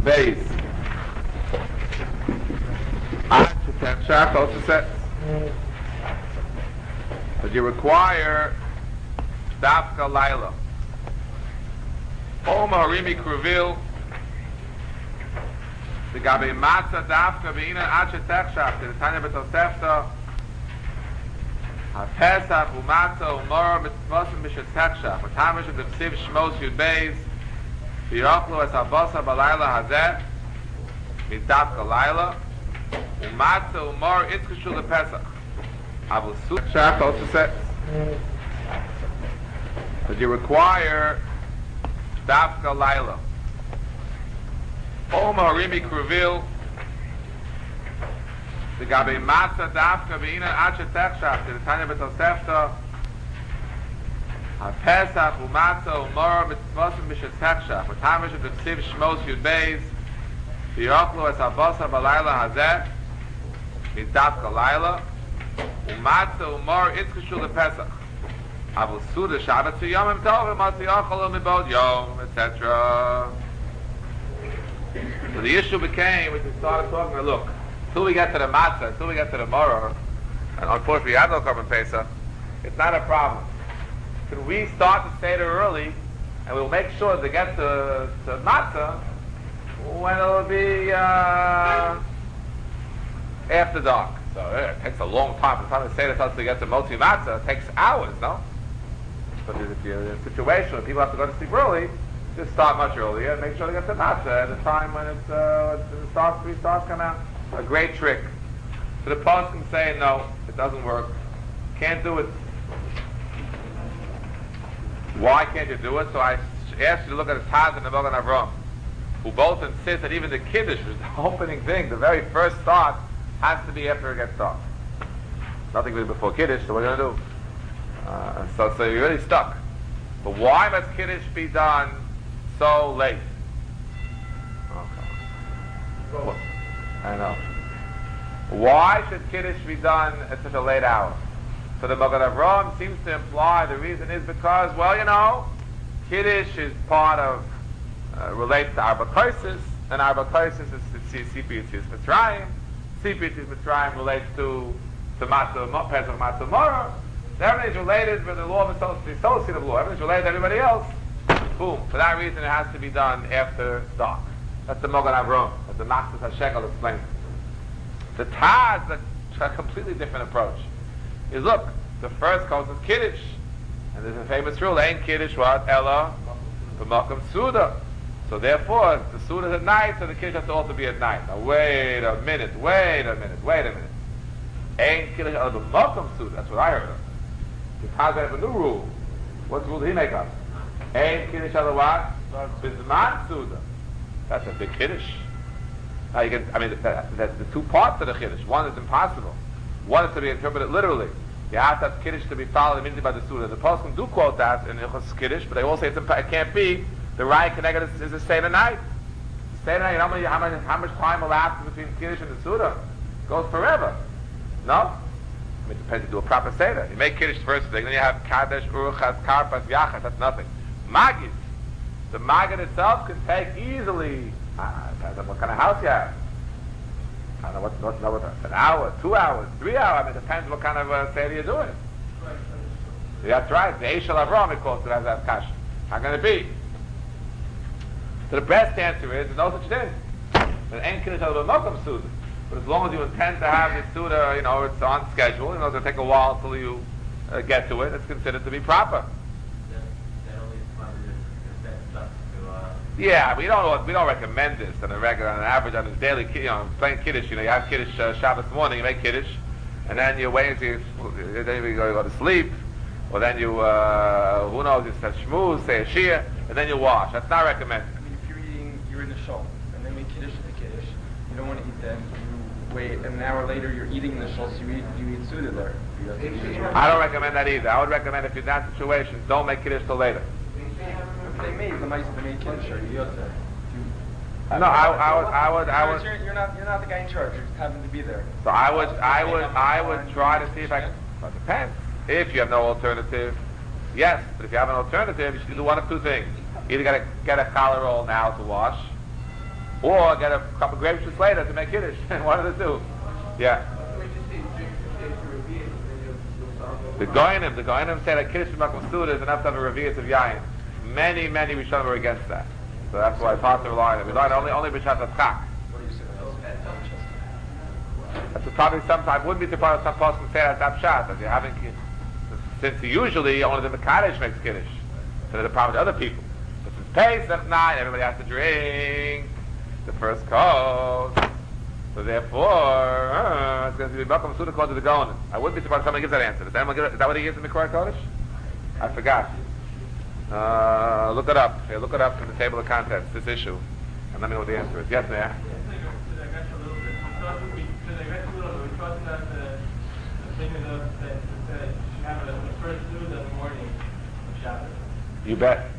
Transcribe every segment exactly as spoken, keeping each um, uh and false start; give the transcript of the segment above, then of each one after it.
base. Shach also says, but you require dafka laila. Om harimi kruvil. The gabe matzah dafka beina ache techshach. The tanya betosefta. HaPesach u'matzah u'mor mitzvosim b'shet techshach. V'tamish of the psiv shmos yud beis. V'yochlu es habasa balayla hazeh. Mizdafka laila. U'matzah u'mor itzkeshu lePesach. Avu techshach also says that you require dafka laila. Om harimi kruvil. The gabe matzah dafka beina ache techshach. The tanya betosefta. HaPesach u'matzah u'mor mitzvosim b'shet techshach. V'tamish of the psiv shmos yud beis. V'yochlu es habasa balayla hazeh. Mizdafka laila. U'matzah u'mor itzkeshu lePesach. Avu suda Shabbat v'yomim tovim matzah yochel mibod yom, et cetera. So the issue became, when we started talking, look, until we get to the matzah, until we get to the moror, and unfortunately we have no korban Pesach, it's not a problem. Can we start the Seder early, and we'll make sure to get to, to matzah when it'll be uh, after dark. So uh, it takes a long time. By the time the Seder starts to get to Motzi Matzah, it takes hours, no? But if you're in a situation where people have to go to sleep early, just start much earlier and make sure to get to matzah at the time when it's, uh, the stars, three stars come out. A great trick. So the post can say, no, it doesn't work. Can't do it. Why can't you do it? So I asked you to look at the Taz and the Mogan Avram, who both insist that even the Kiddush, the opening thing, the very first start, has to be after it gets dark. Nothing really before Kiddush, so what are you going to do? Uh, so, so you're really stuck. But why must Kiddush be done so late? Okay. Well, I know. Why should Kiddush be done at such a late hour? So the Mogan Avram seems to imply the reason is because, well, you know, Kiddush is part of, uh, relates to Arba Kosis, and Arba Kosis is Sipi Yitzis Mitzrayim. Sipi Yitzis Mitzrayim relates to the Matzah, Pesach Matzah Morah. Everything is related with the law of the associate of law. Everything is related to everybody else. Boom. For that reason, it has to be done after dark. That's the Mogan Avram. That's the Machzis HaShekel explains. The Taz, that's a completely different approach. Is look, the first course is Kiddush. And there's a famous rule, ain't Kiddush what? Ella, b'makom Suda. So therefore, the Suda is at night, so the Kiddush has to also be at night. Now wait a minute, wait a minute, wait a minute. Ain't Kiddush Ella b'makom Suda. That's what I heard of. The Taz have a new rule. What rule did he make up? Ain't Kiddush Ella what? Bizman Suda. That's a big Kiddush. Now you can, I mean, that, that's the two parts of the Kiddush. One is impossible. One is to be interpreted literally. You have to have Kiddush to be followed immediately by the Suda. The Poskim do quote that in Ilchos Kiddush, but they all say it's imp- it can't be. The Raya connected is, is the Seder night. The Seder night, how, many, how, much, how much time elapses between Kiddush and the Suda? It goes forever. No? I mean, it depends if you do a proper Seder. You make Kiddush first thing, then you have Kadesh, Uruchas, Karpas, Yachas. That's nothing. Magid. The Magid itself can take easily, uh, depends on what kind of house you have. I don't know what, what, know what, an hour, two hours, three hours. I mean, it depends what kind of uh, Seder you're doing. Right. Yeah, that's right. The Eishel Avram, it calls it as a Kash. How can it be? So the best answer is, there's no such thing. But ain't Kiddush Ella b'makom Suda. But as long as you intend to have the Suda, you know, it's on schedule, you know, it's going to take a while until you uh, get to it, it's considered to be proper. Yeah, we don't we don't recommend this on a regular, on an average, on a daily, you know, plain Kiddush. You know, you have Kiddush uh, Shabbos morning, you make Kiddush, and then you're waiting to, then you go, go to sleep, or then you, uh, who knows, you say shmooze, say a shia, and then you wash. That's not recommended. I mean, if you're eating, you're in the shul, and then make Kiddush at the Kiddush, you don't want to eat them. You wait, and an hour later you're eating in the shul, so you eat, you eat Suda there. You have to I don't recommend that either. I would recommend if you're in that situation, don't make Kiddush till later. They made the mice. They made Kiddush. You have to. No, I, I would, I would, I would. You're, you're not, you're not the guy in charge. You just happen to be there. So I would, I would, I would try to see if I can. Well, it depends. If you have no alternative, yes. But if you have an alternative, you should do one of two things: either get a get a challah roll now to wash, or get a couple of grape juice later to make Kiddush. One of the two. Yeah. The Goyinim, the Goyinim say that Kiddush B'Makom Suda is enough to have a Revi'at of Yayin. Many, many Rishonim were against that. So that's why it's hard to rely on it. We learn only only B'Shat HaTchak. That's probably sometimes, wouldn't be surprised if some person say that's Apshat, that you're having, since usually only the Mekadesh makes Kiddush. So there's a problem with other people. But since Pesach at night, everybody has to drink the first course. So therefore, uh, it's going to be B'Makom Suda called to the Goyinim. I wouldn't be surprised if somebody gives that answer. Does anyone give it, is that what he gives in the Mikra Kodesh? I forgot. Uh, look it up. Here, look it up from the table of contents, this issue. And let me know what the answer is. Yes, ma'am? You bet.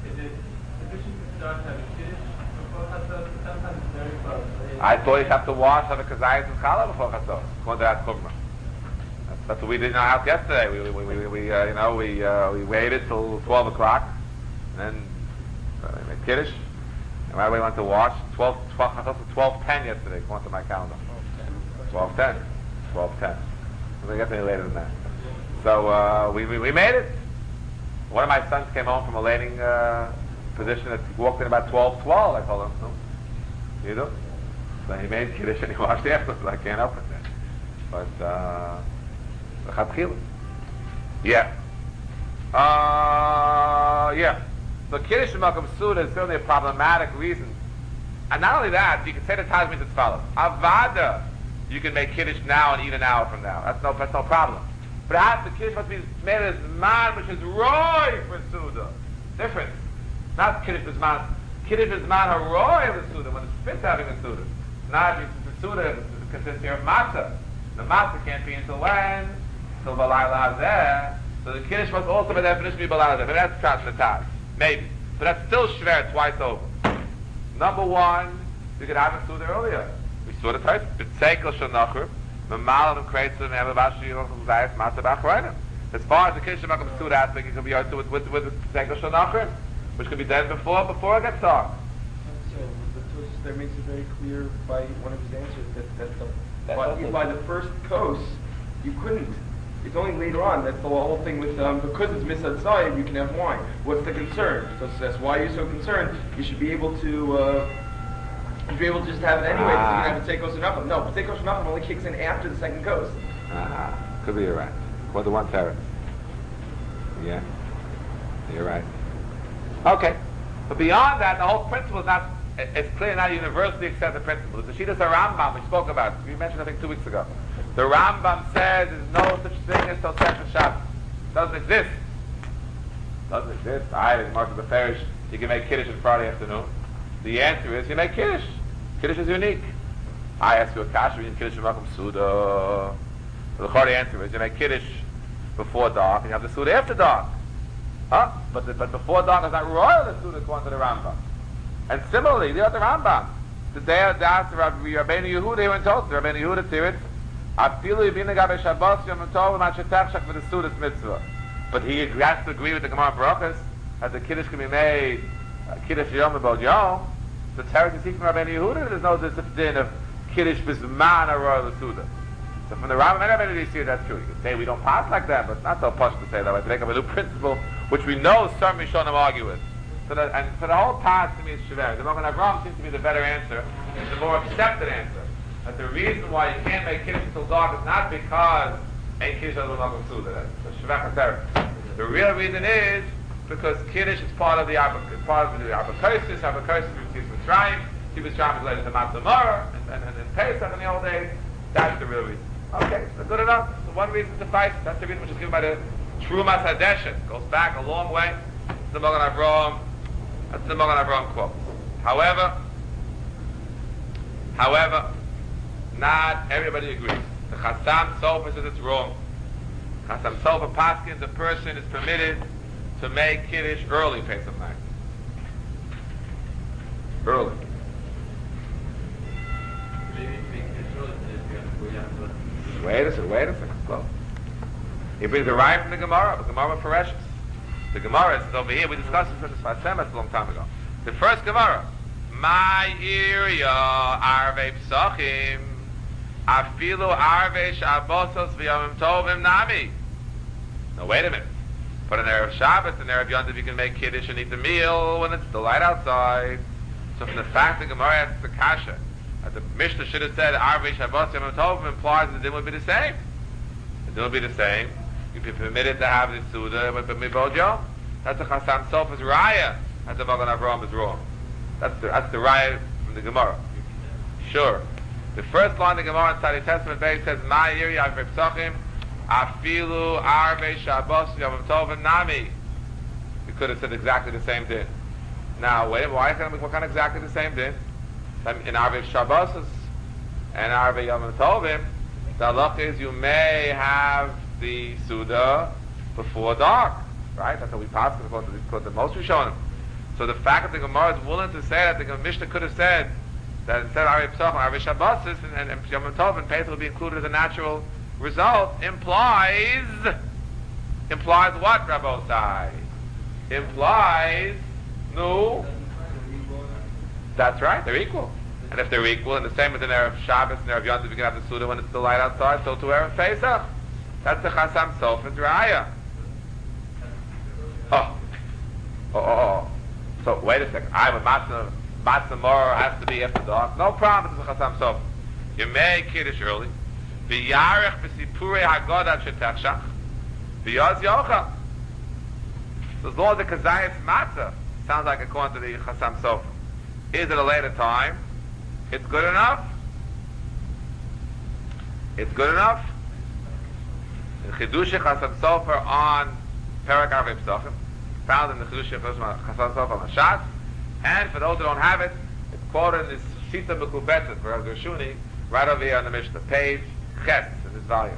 I thought you'd have to wash have a kazayas and challah before chatzos. According to that chumrah. That's, that's what we did in our house yesterday. We, we, we, we uh, you know, we uh, we waited till twelve o'clock, and then uh, we made kiddush, and right away we went to wash. Twelve, twelve, I thought it was twelve ten yesterday. According to my calendar. Twelve ten. Twelve ten. We're gonna get any later than that. So uh, we, we we made it. One of my sons came home from a lading uh, position that he walked in about twelve twelve. I told him, no, you do. So he made kiddush and he washed afterwards. I can't help it then. But uh, yeah, uh, yeah. So kiddush B'Makom Suda is certainly a problematic reason. And not only that, you can say the Taz means as follows: Avada, you can make kiddush now and eat an hour from now. That's no, that's no problem. But it has, the kiddush must be made as man, which is roy for Suda. Different. Not kiddush as man. Kiddush as man haroy of the Suda, when it's fit having the Suda. Not the Suda consists here of matzah. The matzah can't be until when? Until Balayla Hazeh. So the kiddush must also by definition be Balayla Hazeh. But that's Pshat in the Taz. Maybe. But that's still shver twice over. Number one, you could have a Suda earlier. We saw the type. B'tzekel shenachur. As far as the Kiddush B'Makom Suda aspect, it can be also with with with Tzeikel Shanachrim, which can be done before before it gets dark. So the Tosh there makes it very clear by one of his answers that that the by, by the first coast you couldn't. It's only later on that's the whole thing with um, because it's Misad Zayim you can have wine. What's the concern? So that's why you're so concerned. You should be able to. Uh, You'd be able to just have it anyway, because ah. you have a Tzeikel Shanachrim. No, Tzeikel Shanachrim only kicks in after the second coast. Ah, could be you're right. What the one terror. Yeah, you're right. Okay, but beyond that, the whole principle is not, it's clearly not a universally accepted principle. It's the Shitas Rambam we spoke about. We mentioned I think two weeks ago. The Rambam says there's no such thing as Tosefes Shabbos. Doesn't exist. Doesn't exist. I, as Marshal the Parish, you can make Kiddush on Friday afternoon. The answer is you make Kiddush. Kiddush is unique. I ask you a kasha, you Kiddush B'Makom Suda. So the hard answer is you make Kiddush before dark and you have the Suda after dark. Huh? But the, but before dark is not royal the Suda according to the Rambam. And similarly, the other Rambam. The day of Das Rabbeinu Yehuda here in Tosfos, Rabbeinu Yehuda Tiritz, Afilu Yibin Gabe Shabbos Yom Tov Machetachshak for the Suda's mitzvah. But he has to agree with the Gemara Barachas that the Kiddush can be made Kiddush Yom Abod Yom. So Teretz is from Rabbeinu Yehuda. There's no discipline of Kiddush Bizman Aroy L'Suda. So from the Rambam and Rabbeinu Yehuda, that's true. You can say we don't pass like that, but it's not so posh to say that. We take up a new principle, which we know some Rishonim argue with. So that, and so the whole path to me is Shever. The Magen Avraham seems to be the better answer, it's the more accepted answer. That the reason why you can't make Kiddush until dark is not because ain't Kiddush Al B'Makom Suda. That's the Shever Chater. The real reason is because Kiddush is part of the part of the Abakosis. Abakosis receives Mitzrayim. He was trying to relate to Matzah Mara and and, and, and Pesach in the old days. That's the real reason. Okay, so good enough. So one reason suffices. That's the reason which is given by the Trumas Hadeshet. Goes back a long way. That's the Magen Avraham. That's the Magen Avraham quote. However, however, not everybody agrees. The Chassam Sofer says it's wrong. Chassam Sofer Paskin, the person is permitted to make Kiddush early Pesach night. Early. Wait a second, wait a second, slow. He brings the rhyme from the Gemara, the Gemara Fereshus. The Gemara is over here, we discussed this in the Sfas Emes a long time ago. The first Gemara, My area arve psachim afilu arve shabosos v'yomim tovim nami. Now wait a minute. But in Erev Shabbos and Erev Yontiv you can make kiddush and eat the meal when it's still light outside. So from the fact that Gemara asks the kasha, that the Mishnah should have said arve shabosos v'yomim tovim implies that the din would be the same. The din would be the same. You'd be permitted to have the suda with the mibod yom. That's the Chasam Sofer's raya. That's the Magen Avraham is wrong. That's the, that's the raya from the Gemara. Sure. The first line of the Gemara in Tzadi Testament Beit says, Ma yiri arvei psachim, afilu arvei shabbos yomim tovim nami. We could have said exactly the same thing. Now, wait, why can what kind of exactly the same thing? In arvei shabbos and arvei yomim tovim, the halacha is you may have the Suda before dark. Right? That's how we pass it because the most Rishonim. So the fact that the Gemara is willing to say that the Mishnah could have said that instead of Arvei Psachim, Arvei Shabbosis and, and Yom Tov and Pesach would be included as a natural result implies implies what, Rabbosai? Implies no. That's right, they're equal. And if they're equal, and the same with an Erev Shabbos and Erev Yom Tov, you can have the Suda when it's still light outside, so to Erev Pesach. That's the Chasam Sofer's Raya. Oh. Oh, oh, oh. So, wait a second. I'm a Matzah, Matzah Mor has to be after dark. No problem, it's a Chasam Sofer. You may Kiddush early. V'yarech v'sipurei Haggadah shetachshach. V'yaz yocha. So as long as the Kazayas Matzah sounds like according to the Chasam Sofer. Is it a later time? It's good enough. It's good enough. The Chidush Chasam Sofer on Perak Arvei Psachim, found in the Chidush Chasam Sofer on Hashat, and for those who don't have it, it's quoted in this Shita Mekubetzet for Rav Gershuni, right over here on the Mishnah, page Ches in this volume.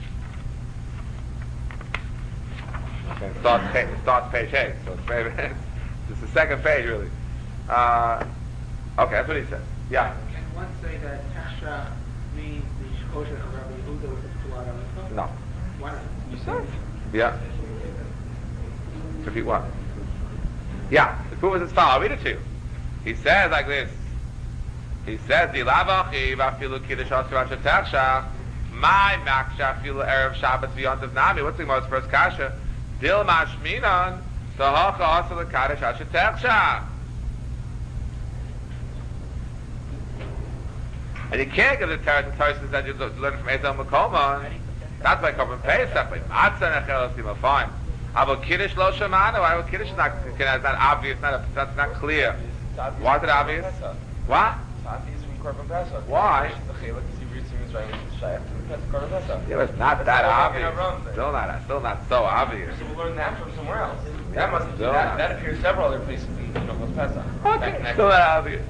Okay, it starts, it starts page eight, so it's very, it's the second page really. Uh, okay, that's what he said. Yeah. Can one say that Tasha means the Shkosha of Rabbi Yehuda with the Tulat on? No. Why not? You said? Yeah. Repeat what? Yeah, the proof is as follows. I'll read it to you. He says like this. He says, "Dilavachi vafilu kiddush asur ashetachshach, my maksha afilu erev Shabbos v'yontav nami." What's the Gemara's first kasha? Dil mashminan tahacha asur lekaddush ashetachshach. And you can't give the Torah to Torah that you learn from Ezel Makoma. That's like covering Pesach, but Matzah Nechel Sima, fine. How about Kiddush Lo Shemanu? Why about Kiddush is not, it's not obvious, not a, that's not clear. Why is it obvious? What? It's obvious from Korban Pesach. Why? The Chelak is Hebrew Tzimuz Rayim Shayach to the Korban Pesach. Yeah, but it's not that obvious. Still not, still not so obvious. So we'll learn that from somewhere else. Yeah, That must still that, not. that appears several other places in Hilchos Pesach. Okay, still not obvious.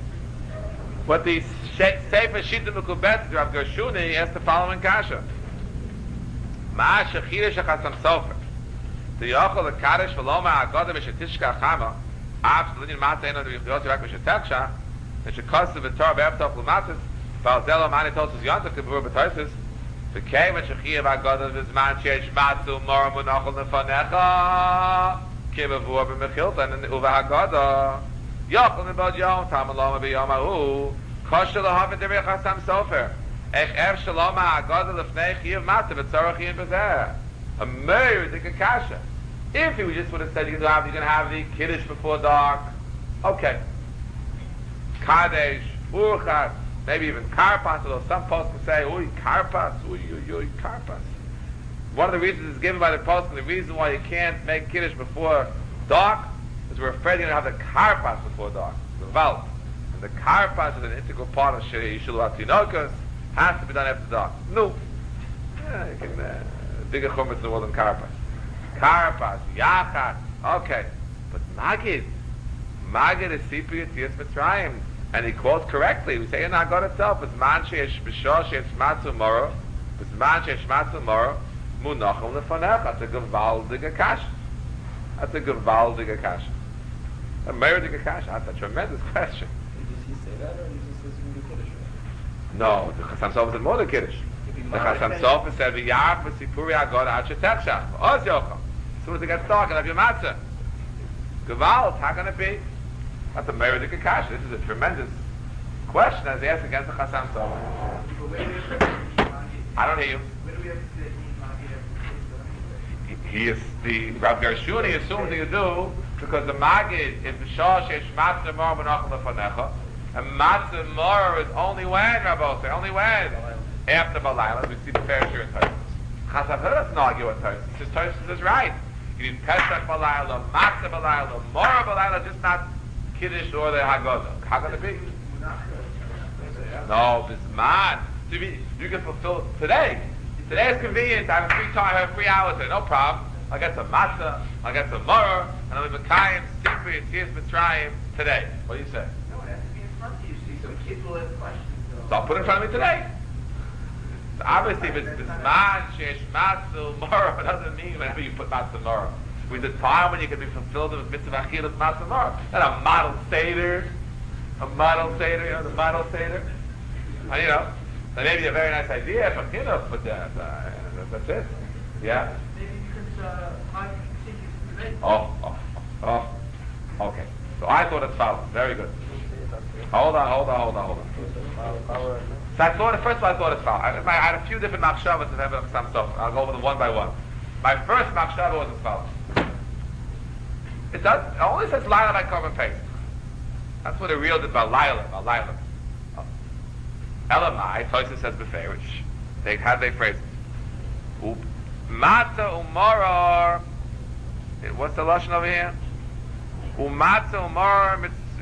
But the Sefer Shita Mekubetz, Rav Gershuni, asked the following kasha. Ma shechidah shechasam sofer. The yochel the kaddish v'loma agoda v'shetishka chama. Av shlinin matzah eno v'yichiyot yirak v'shetachsha. V'shekos v'torah be'evtoch l'matzis. V'alzelo mani tosus yontav kibur b'toisus. V'kei v'shechidah v'agoda v'zman sheyesh matzu moram v'nochel nefanecha. Kibavur b'mechilta u'v'agoda. Yochel nibod yom tam aloma b'yom ha'u. Kosher l'havet derech hasam sofer. Ech ev shalom ha'agoda l'fnei chiyav matzav v'tzorach chiyav b'zeh. A meritic kasha. If he just would have said you can have, you can have the kiddush before dark, okay. Kadesh, urchat, maybe even karpas. Although some posts can say, "Uy karpas, uy uy uy karpas." One of the reasons is given by the post, and the reason why you can't make kiddush before dark is we're afraid you're going to have the karpas before dark, the valve. And the karpas is an integral part of Shiri Yishilu Atinokas, has to be done after dark. No. Yeah, you can, uh, bigger chumetz in the world than karpas. Karpas, yachat, okay. But magid, magid is sipri yetzias Mitzrayim. And he quotes correctly. We say in Haggadah itself, it's man sheyesh b'shor sheyesh matzu moro, it's man sheyesh matzu moro, munachim lefanecha. That's a gewaldige kasha. That's a gewaldige kasha. A meridige kasha. That's a tremendous question. Does he say that, or does he say it's Kiddush? No, the Chasam Sofer is more than Kiddush. The Chasam Sofer said, "V'yarach v'sipuri Haggadah ad shetechshach." Oz yocham. As soon as it gets dark, and have your matzah. Gewalt, how can it be? That's a Meredith Kasha. This is a tremendous question as he asked against the Chasam Sofer. I don't hear you. He is the Rav Gershuni assumes that you do because the Magid is the Shah Shesh Matzah Mor Benachal Lefanecha, and Matzah Mor is only when Rabbi only when after Balayla. We see the fair share in Tosfos. Chasam Sofer doesn't argue with Tosfos. He says Tosfos is right. You need Pesach Balayla, Matzah Balayla, Mor Balayla, just not Kiddush or the Haggadah. How can it be? No, this man. You can fulfill today. Today is convenient. I have a free time. I have three hours there. No problem. I'll get some matzah. I'll get some murr. And I'll be Mekayim, Sifri, and Tzias Mitzrayim today. What do you say? No, it has to be in front of you. See, some kids will have questions. So I'll put it in front of me today. So obviously, if it's this man, shesh matzah, murr, it doesn't mean whenever you put matzah, murr. With the time when you can be fulfilled with mitzvah achilas, matzah, murr. Not a model seder. A model seder, you know, the model seder. And, you know, that may be a very nice idea from Chinuch, but uh, uh, that's it. Yeah? Maybe because uh, I think it's today. Oh, oh, oh. Okay. So I thought it's follows. Very good. Hold on, hold on, hold on, hold on. So I thought, first of all, I thought it's follows. I, I had a few different machshavas of Hebel some stuff. I'll go over them one by one. My first machshava was as follows. It does, it only says Laila by Korban Pesach. That's what it real did about Laila, about Laila. Elamai, Tosfos says beferish. They how they phrase it. Matzah umarar. What's the lashon over here? Umatzah umarar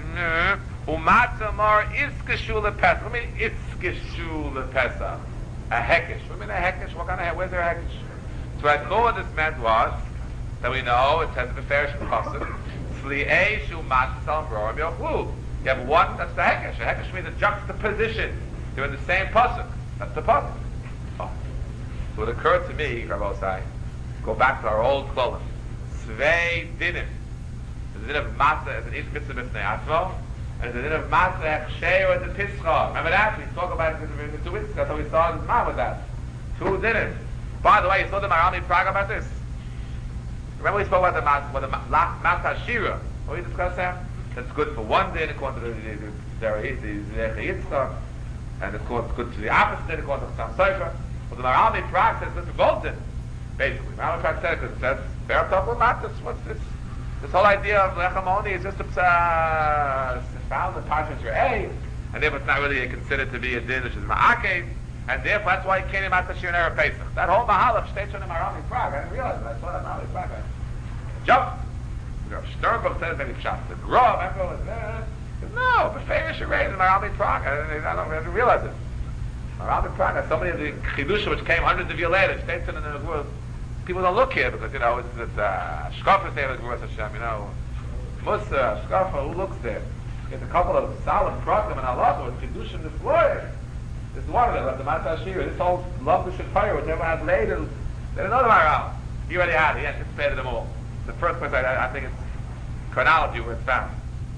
umatzah umarar iskeshu lepesach. What do you mean iskeshu lepesach? A hekesh. What do you mean a hekesh? What kind of where's there a hekesh? So I thought what this meant was that we know it says beferish in pasuk. Sli'ei shu matzah salam brorim yochlu. You have one. That's the hekesh. A hekesh means a juxtaposition. They're in the same pasuk. That's the pasuk. Oh. So it occurred to me, Rabbi Osai, go back to our old klolim. Svei dinim. The din of matzah is an ish mitzvah b'fnei atzmo, and the din of matzah hechshei is a pischa. Remember that? We spoke about it in the two weeks ago, so we saw this man with that. Two dinim. By the way, you saw the Marami Prague about this? Remember we spoke about the matzah, the matzah shira. What we discussed there? That's good for one din, according to the Zerecha Yitzchak. And of course, it's good to the opposite, according to Chasam Sofer. But the Marami Prague says this for both din. Basically, Marami Prague said it because it says, fair talk with matzahs. What's this? This whole idea of lechamoni is just a uh, found in Parshas Re'eh, and therefore it's not really considered to be a din which is ma'akev, and therefore that's why it came in matzah shir and erev Pesach. That whole mahalach states on the Marami Prague. I didn't realize it. I saw that Marami Prague. I jumped. Sternberg says maybe shot the grove. Everyone was there. No, but famous array in Marami Prague. I, I, I don't really realize it. Marami Prague, so many of the chidushim which came hundreds of years later, states in the world, people don't look here because, you know, it's this uh, Shkafa Sefer Gvuras Hashem, you know, Musa, Shkafa, who looks there? There's a couple of solemn prakim and halacha with chidushim this lawyer. This is one of them, like the Matzah Shira, this whole love the Shafire, which everyone has later. There's another Maral. He already had it, he anticipated them all. The first place, I, I think it's chronology where it's found.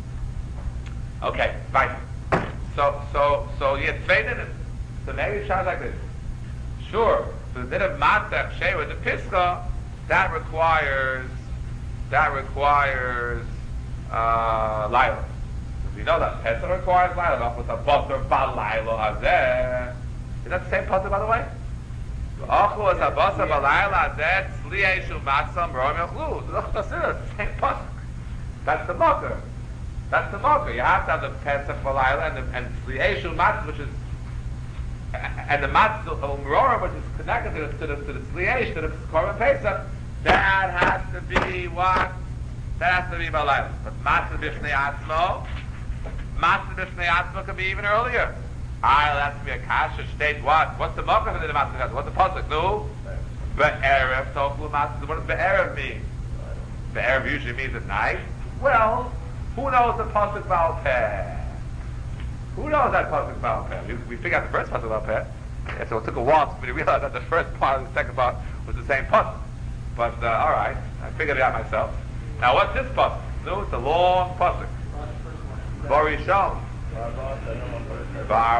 Okay, fine. So, so, so you had faded it. So maybe it sounds like this. Sure. So the din of matzah shei with the pischa, that requires, that requires uh, Laila. We know that Pesach requires Laila. With a butter bal Laila hazeh. Is that the same pasuk, by the way? Achu as a butter bal Laila hazeh tzliei shu matzah m'roim yochlu. That's the same pasuk. That's the marker. That's the marker. You have to have the Pesach Balayla and the and Sli'eshu Matzah, which is and the Matzah Umrora, which is connected to the to the, to the Sli'esh, to the Korban Pesach. That has to be what? That has to be Balayla. But Matzah B'Fnei Atzmo, Matzah B'Fnei Atzmo could be even earlier. I'll have to be a kasha state. What? What's the marker for the Matzah? What's the pasuk? No. Be'erev Toklu Matzah. What does Be'erev mean? Be'erev usually means at night. Well. Who knows the pasuk Baal Peh? Who knows that pasuk Baal Peh? We, we figured out the first pasuk Baal Peh, and so it took a while for me to realize that the first part and the second part was the same pasuk. But uh, all right, I figured it out myself. Now, what's this pasuk? No, it's a long pasuk. Barishon.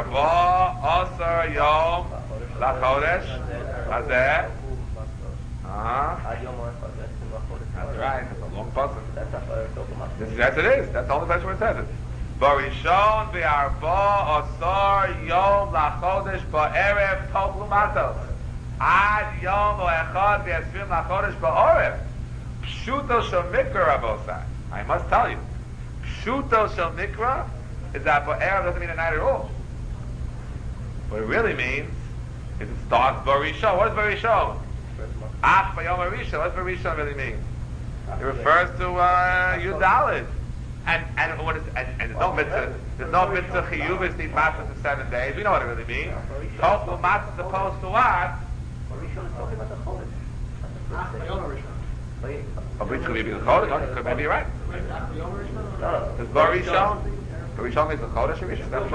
Barba Asar Yom Lachodesh Hazeh. Uh-huh. Ad Yom Echad, that's in Lachodesh. That's right. That's a long puzzle. That's not what it's This is, yes, it is. That's the only place where it says it. Barishon v'arba asar yom lachodesh ba'erev toklu matos. Ad yom echad v'esvim lachodesh ba'orev. Pshuto shel mikra rabosai. I must tell you, pshuto shel mikra is that ba'erev doesn't mean a night at all. What it really means is it starts barishon. What is barishon? Ach b'yom harishon. What does barishon really mean? It refers to uh, Yudalid. And and what is and, and there's no mitzvah there's no mitzvah chiyuvis to eat matzah for seven days. We know what it really means. Tofu matzah is supposed to what? Rishon is talking about the Chodesh. Oh, which could be the Chodesh? Could maybe you're right. No, Does Barishon? Barishon means the Chodesh or Rishon? That's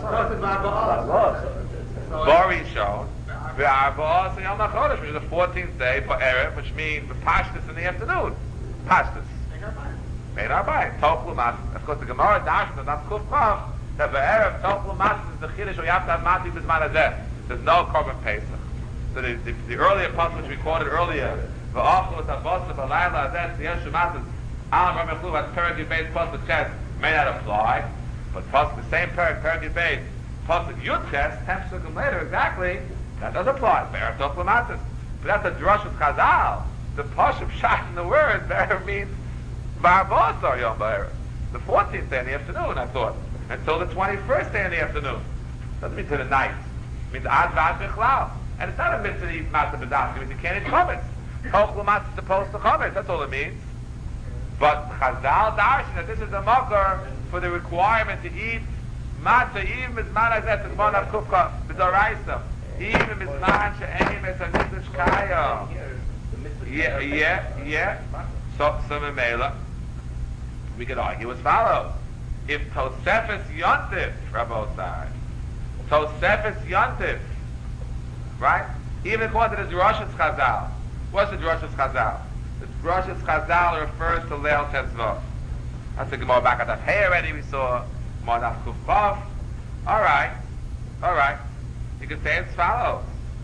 Barishon. The Arba'as and Yom HaChodesh, which is the fourteenth day for Erev, which means the Pashtus in the afternoon. Pashtus. Made Arbaim. Tochlu Matzah. Of course, the Gemara dashes on that Kuf Chav that the Erev Tochlu Matzah is the Chiddush where you have to have Matzah B'zman Hazeh. There's no Korban Pesach. So the, the, the earlier passage which we quoted earlier, V'achlu et Havosah B'layla Hazeh Tziyeh Shematzah Alam Ramechlu has Perek Yud Pasuk Ches may not apply, but Pasuk the same Perek Perek Yud Pasuk Yud Ches ten Pesukim later exactly that does apply. Erev Tochlu Matzah. But that's a drush of Chazal. The Pasuk shot in the word Erev means Ba'arba'asar Yom Ba'erev. The fourteenth day in the afternoon, I thought. Until the twenty-first day in the afternoon. Doesn't mean to the night. It means Ad V'ad B'chlal. And it's not a mitzvah to eat matzah b'das. It means you can't eat chametz. Tochlu matzah is supposed to chametz. That's all it means. But Chazal darshan that this is the makar for the requirement to eat matzah even b'zman hazeh tzman av kufcha b'doraisa. Even b'zman she'enim es ha'niddush kaya. Yeah, yeah, yeah. So, so Memela, we could argue as follows. If Tosefes Yontif, Rabbosai, Tosefes Yontif, right? Even according to the Drashas Chazal. What's the Drashas Chazal? The Drashas Chazal refers to Leil Tetzvah. That's the Gemara back at that. Hey, already we saw Monaf Kufaf. Alright, alright. You can say as follows.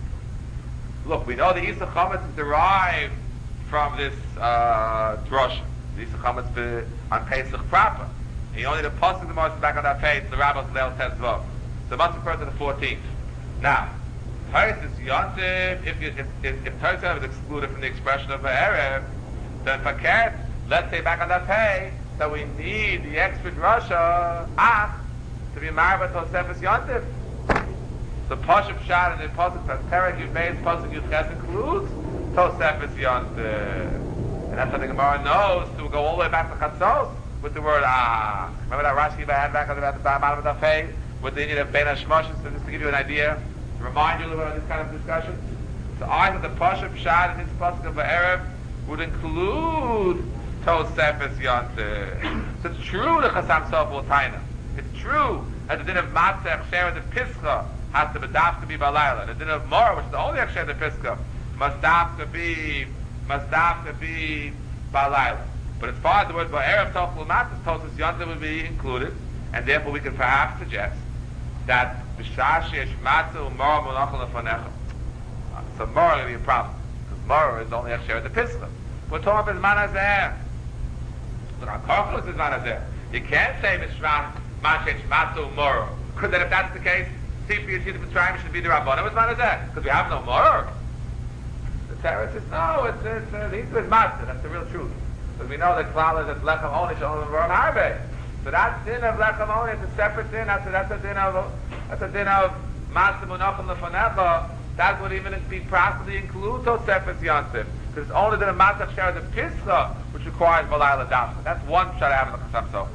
Look, we know the Isa Chametz is derived from this uh, drush, the Isa Chametz on Pesach proper. And you only the pasuk the most back on that page, the Rabbos Leil Tetzvah. So it must refer to the fourteenth. Now, Taris is Yontif, if, you, if, if, if Taris is excluded from the expression of Erev, then Faket, let's say back on that page, that we need the extra drasha, Ach, to be married to Tosefes Yontif. The Pashup shot in the pasuk that Perek Yud Beis pasuk Yud Ches includes Tosefes Yontif. And that's how the Gemara knows to go all the way back to Chatzos with the word Ah. Remember that Rashi had back on the bottom of the page with the Indian of Bein HaShmoshes, so just to give you an idea, to remind you a little bit of this kind of discussion. So I that the Pashup shot in this pasuk of Erev would include Tosefes Yontif. So it's true the Chasam Sof will taina. It's true that the din of Matzah Echsher the Pischa has to be daf to be balayla. The din of Mor, which is the only Echsher the Pischa, must daf to be must daf to be balayla. But as far as the word Ba'erev Tochlu Matzah, Tosefes Yontif would be included, and therefore we can perhaps suggest that B'shah she'esh Matzah u'Mor Monachal Lefanecha. So Mor is going to be a problem, because Mor is only Echsher the Pischa. We're talking about Zman Hazeh. But our Kochel is Zman Hazeh. You can't say B'shah she'esh Matzah u'Mor, because then if that's the case, Sifri Yitziv Mitzrayim should be the Rabbanim with Zman Hazeh, because we have no Mor. The Torah says no, it's it's uh, the Yitziv is Matzah. That's the real truth. Because we know that Klal is it's Lechem Oni Shalom V'Ram Harbe. So that din of Lechem Oni is a separate din. That's a, that's a din of that's a din of Matzah Munachim Lefanecha. That would even be possibly include Tosefes Yontif. Because it's only din of Matzah Cher the Pischa which requires Balayla Dafka. That's one shot I have in the Chasam Sof.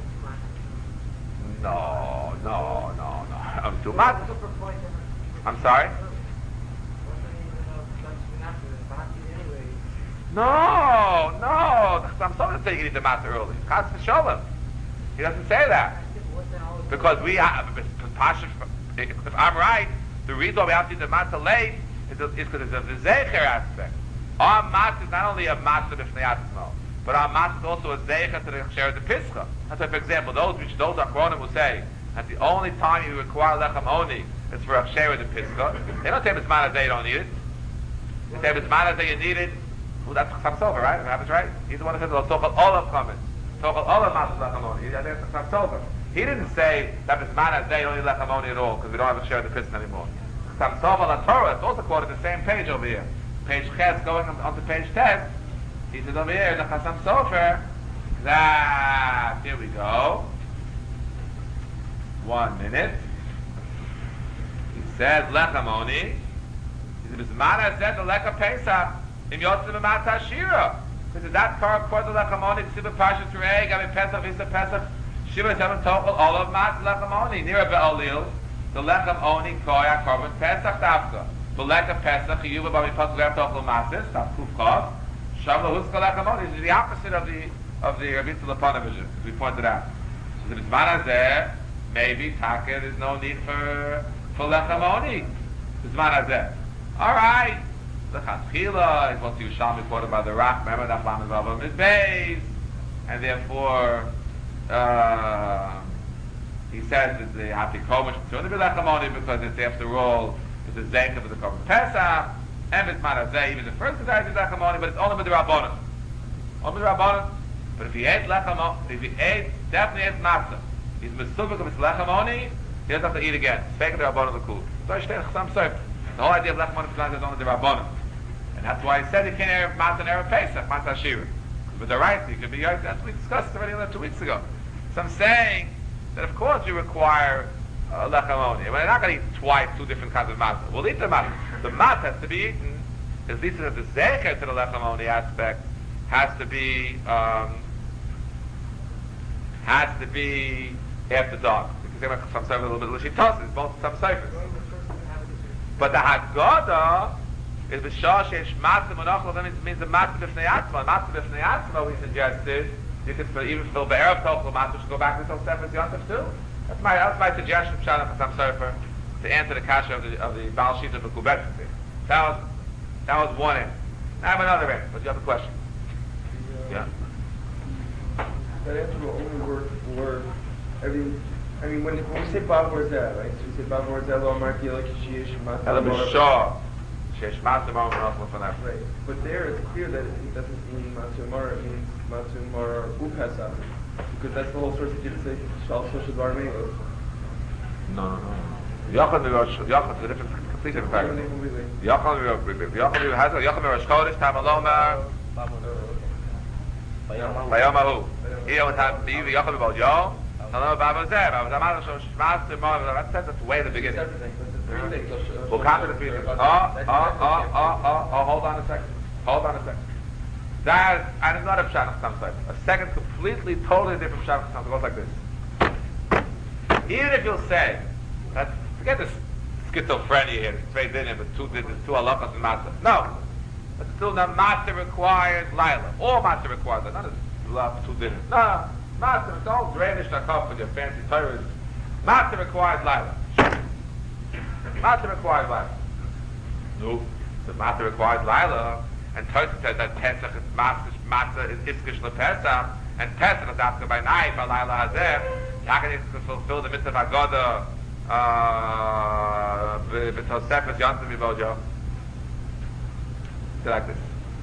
No, no, no, no. I'm too much. I'm sorry? No, no. I'm sorry to say you need the matzah early. Chas v'sholem. He doesn't say that. Because we have, if, if I'm right, the reason why we have to eat the matzah late is because there's a v'zecher aspect. Our matzah is not only a matzah b'fnei atzmo, but our matzah is also a zecher to the cher of the pischa. That's why, for example, those which those achronim will say that the only time you require lechem oni is for a cher of the pischa. They don't say b'zman hazeh you don't need it. They say b'zman hazeh you need it Well, that's Chassam Sofer, right? If I have it right? He's the one who said, Tochel Olav Chametz. Tochel Olav Matzah Lechamoni. I think that's Chassam Sofer. He didn't say that Bisman Azeh only Lechamoni at all, because we don't have a share of the piston anymore. Chassam Sofer La Torah, it's also quoted the same page over here. Page Ches going on, on to page ten. He says over here, the Chassam Sofer, that, here we go. One minute. He says Lechamoni. He says Bisman Azeh the Lecha Pesach. Im Yotzim Mata Shira. Because that car for the Lechamoni, Ksiba Pasha Turei, Gabi Pesach, Visa Pesach, Shiva Seven Tochel, all of Mat Lechamoni. Near Be'olil, the Lechamoni, Koya, Korban, Pesach, Davka. The Lecha Pesach, Yuva, Bami Pasach, Lev Tochel Matis, that's Kuf Chav. Shavla Huska Lechamoni. This is the opposite of the of the Rabbi Tzalapan vision, as we pointed out. So the Bisman Azeh, maybe Taka, there's no need for for Lechamoni. Bisman Azeh. All right. The Chatchila is what the Yerushalmi quoted by the Rak. Remember that Lam is Avon is Beis, and therefore uh, he says that the Hati Komish is going to be Lechamoni because it's after all it's a Zeikav of the Korban Pesach, and it's Marazeh. Even the first desire is Lechamoni, but it's only with the Rabbanon. Only with the Rabbanon. But if he ate Lechamoni, if he ate definitely ate matzah, he's Mesubik of his Lechamoni, he doesn't have to eat again. Speaking the Rabbanon of the Kul. So I say Chasam Sofer. The whole idea of Lechamoni is only the Rabbanon. And that's why he said he can't have Matzah and Erev Pesach, Matzah Shira. With the right, he could be, that's what we discussed already two weeks ago. So I'm saying that of course you require uh, Lechamoni. We're not going to eat twice two different kinds of Matzah. We'll eat the Matzah. The Matzah has to be eaten, at least the Zecher to the Lechamoni aspect, has to be, um, has to be after dark. Because they might some serve a little bit of Lishitosses, both some ciphers. But the Haggadah, is b'shah sheish matzah monachal, that means, means the matzah b'fnei atzma. Matzah b'fnei atzma, we suggested, you could even fill be'erev tochel matzah, should go back to Tosefes Yontif too. That's my, that's my suggestion, Pshanach Chassam Sofer, to answer the kasha of the, of the Baal Shita of Kubetz. That was, that was one end. I have another end, but you have a question? The, uh, Yeah. That answer will only work for every, I mean, when, when we say Bav Orzeh, right? So we say Bav Orzeh, Lo Amarti, Lo Kishiyesh, Matzah, Ela b'shah. Right, but there it's clear that it doesn't mean Matzu Mara, it means Matzu Mara Upesach, because that's the whole source of Yitzhak, Shal Soshad Bar Melos. No, no, no. Yachad Mirosh, Yachad is a different, completely different paragraph. Yachad Mirosh, Yachad has a Yachad Mirosh Chodesh, Tamalomar, Bayamahu. Here we have Biv, Yachad Mirosh Yo, Talom Baba Zeh, Baba Zeh, Matzu Matzu Mara, that's the way the beginning. We'll come to the three things. Oh, oh, oh, oh, oh, oh, hold on a second. Hold on a second. That, and it's not a Pshat Chassam Sofer. A second completely, totally different Pshat Chassam Sofer. It goes like this. Even if you'll say, that, forget this schizophrenia here, it's very dinner, but two, there's two halachas and matzah. No. But still, the matzah requires Laila. All matzah requires Laila. Not a love, two dinners. No. Matzah, don't drainish the cup with your fancy Torahs. Matzah requires Laila. Matzah requires Laila. No. The matzah requires Laila. And Tosfos says that Pesach is matzah, matzah is iskish lePesach, and Pesach is after by night, by Laila Hazeh. How can you fulfill the mitzvah of Haggadah, uh, b'Tosefes Yontif Mibojo? Say like this.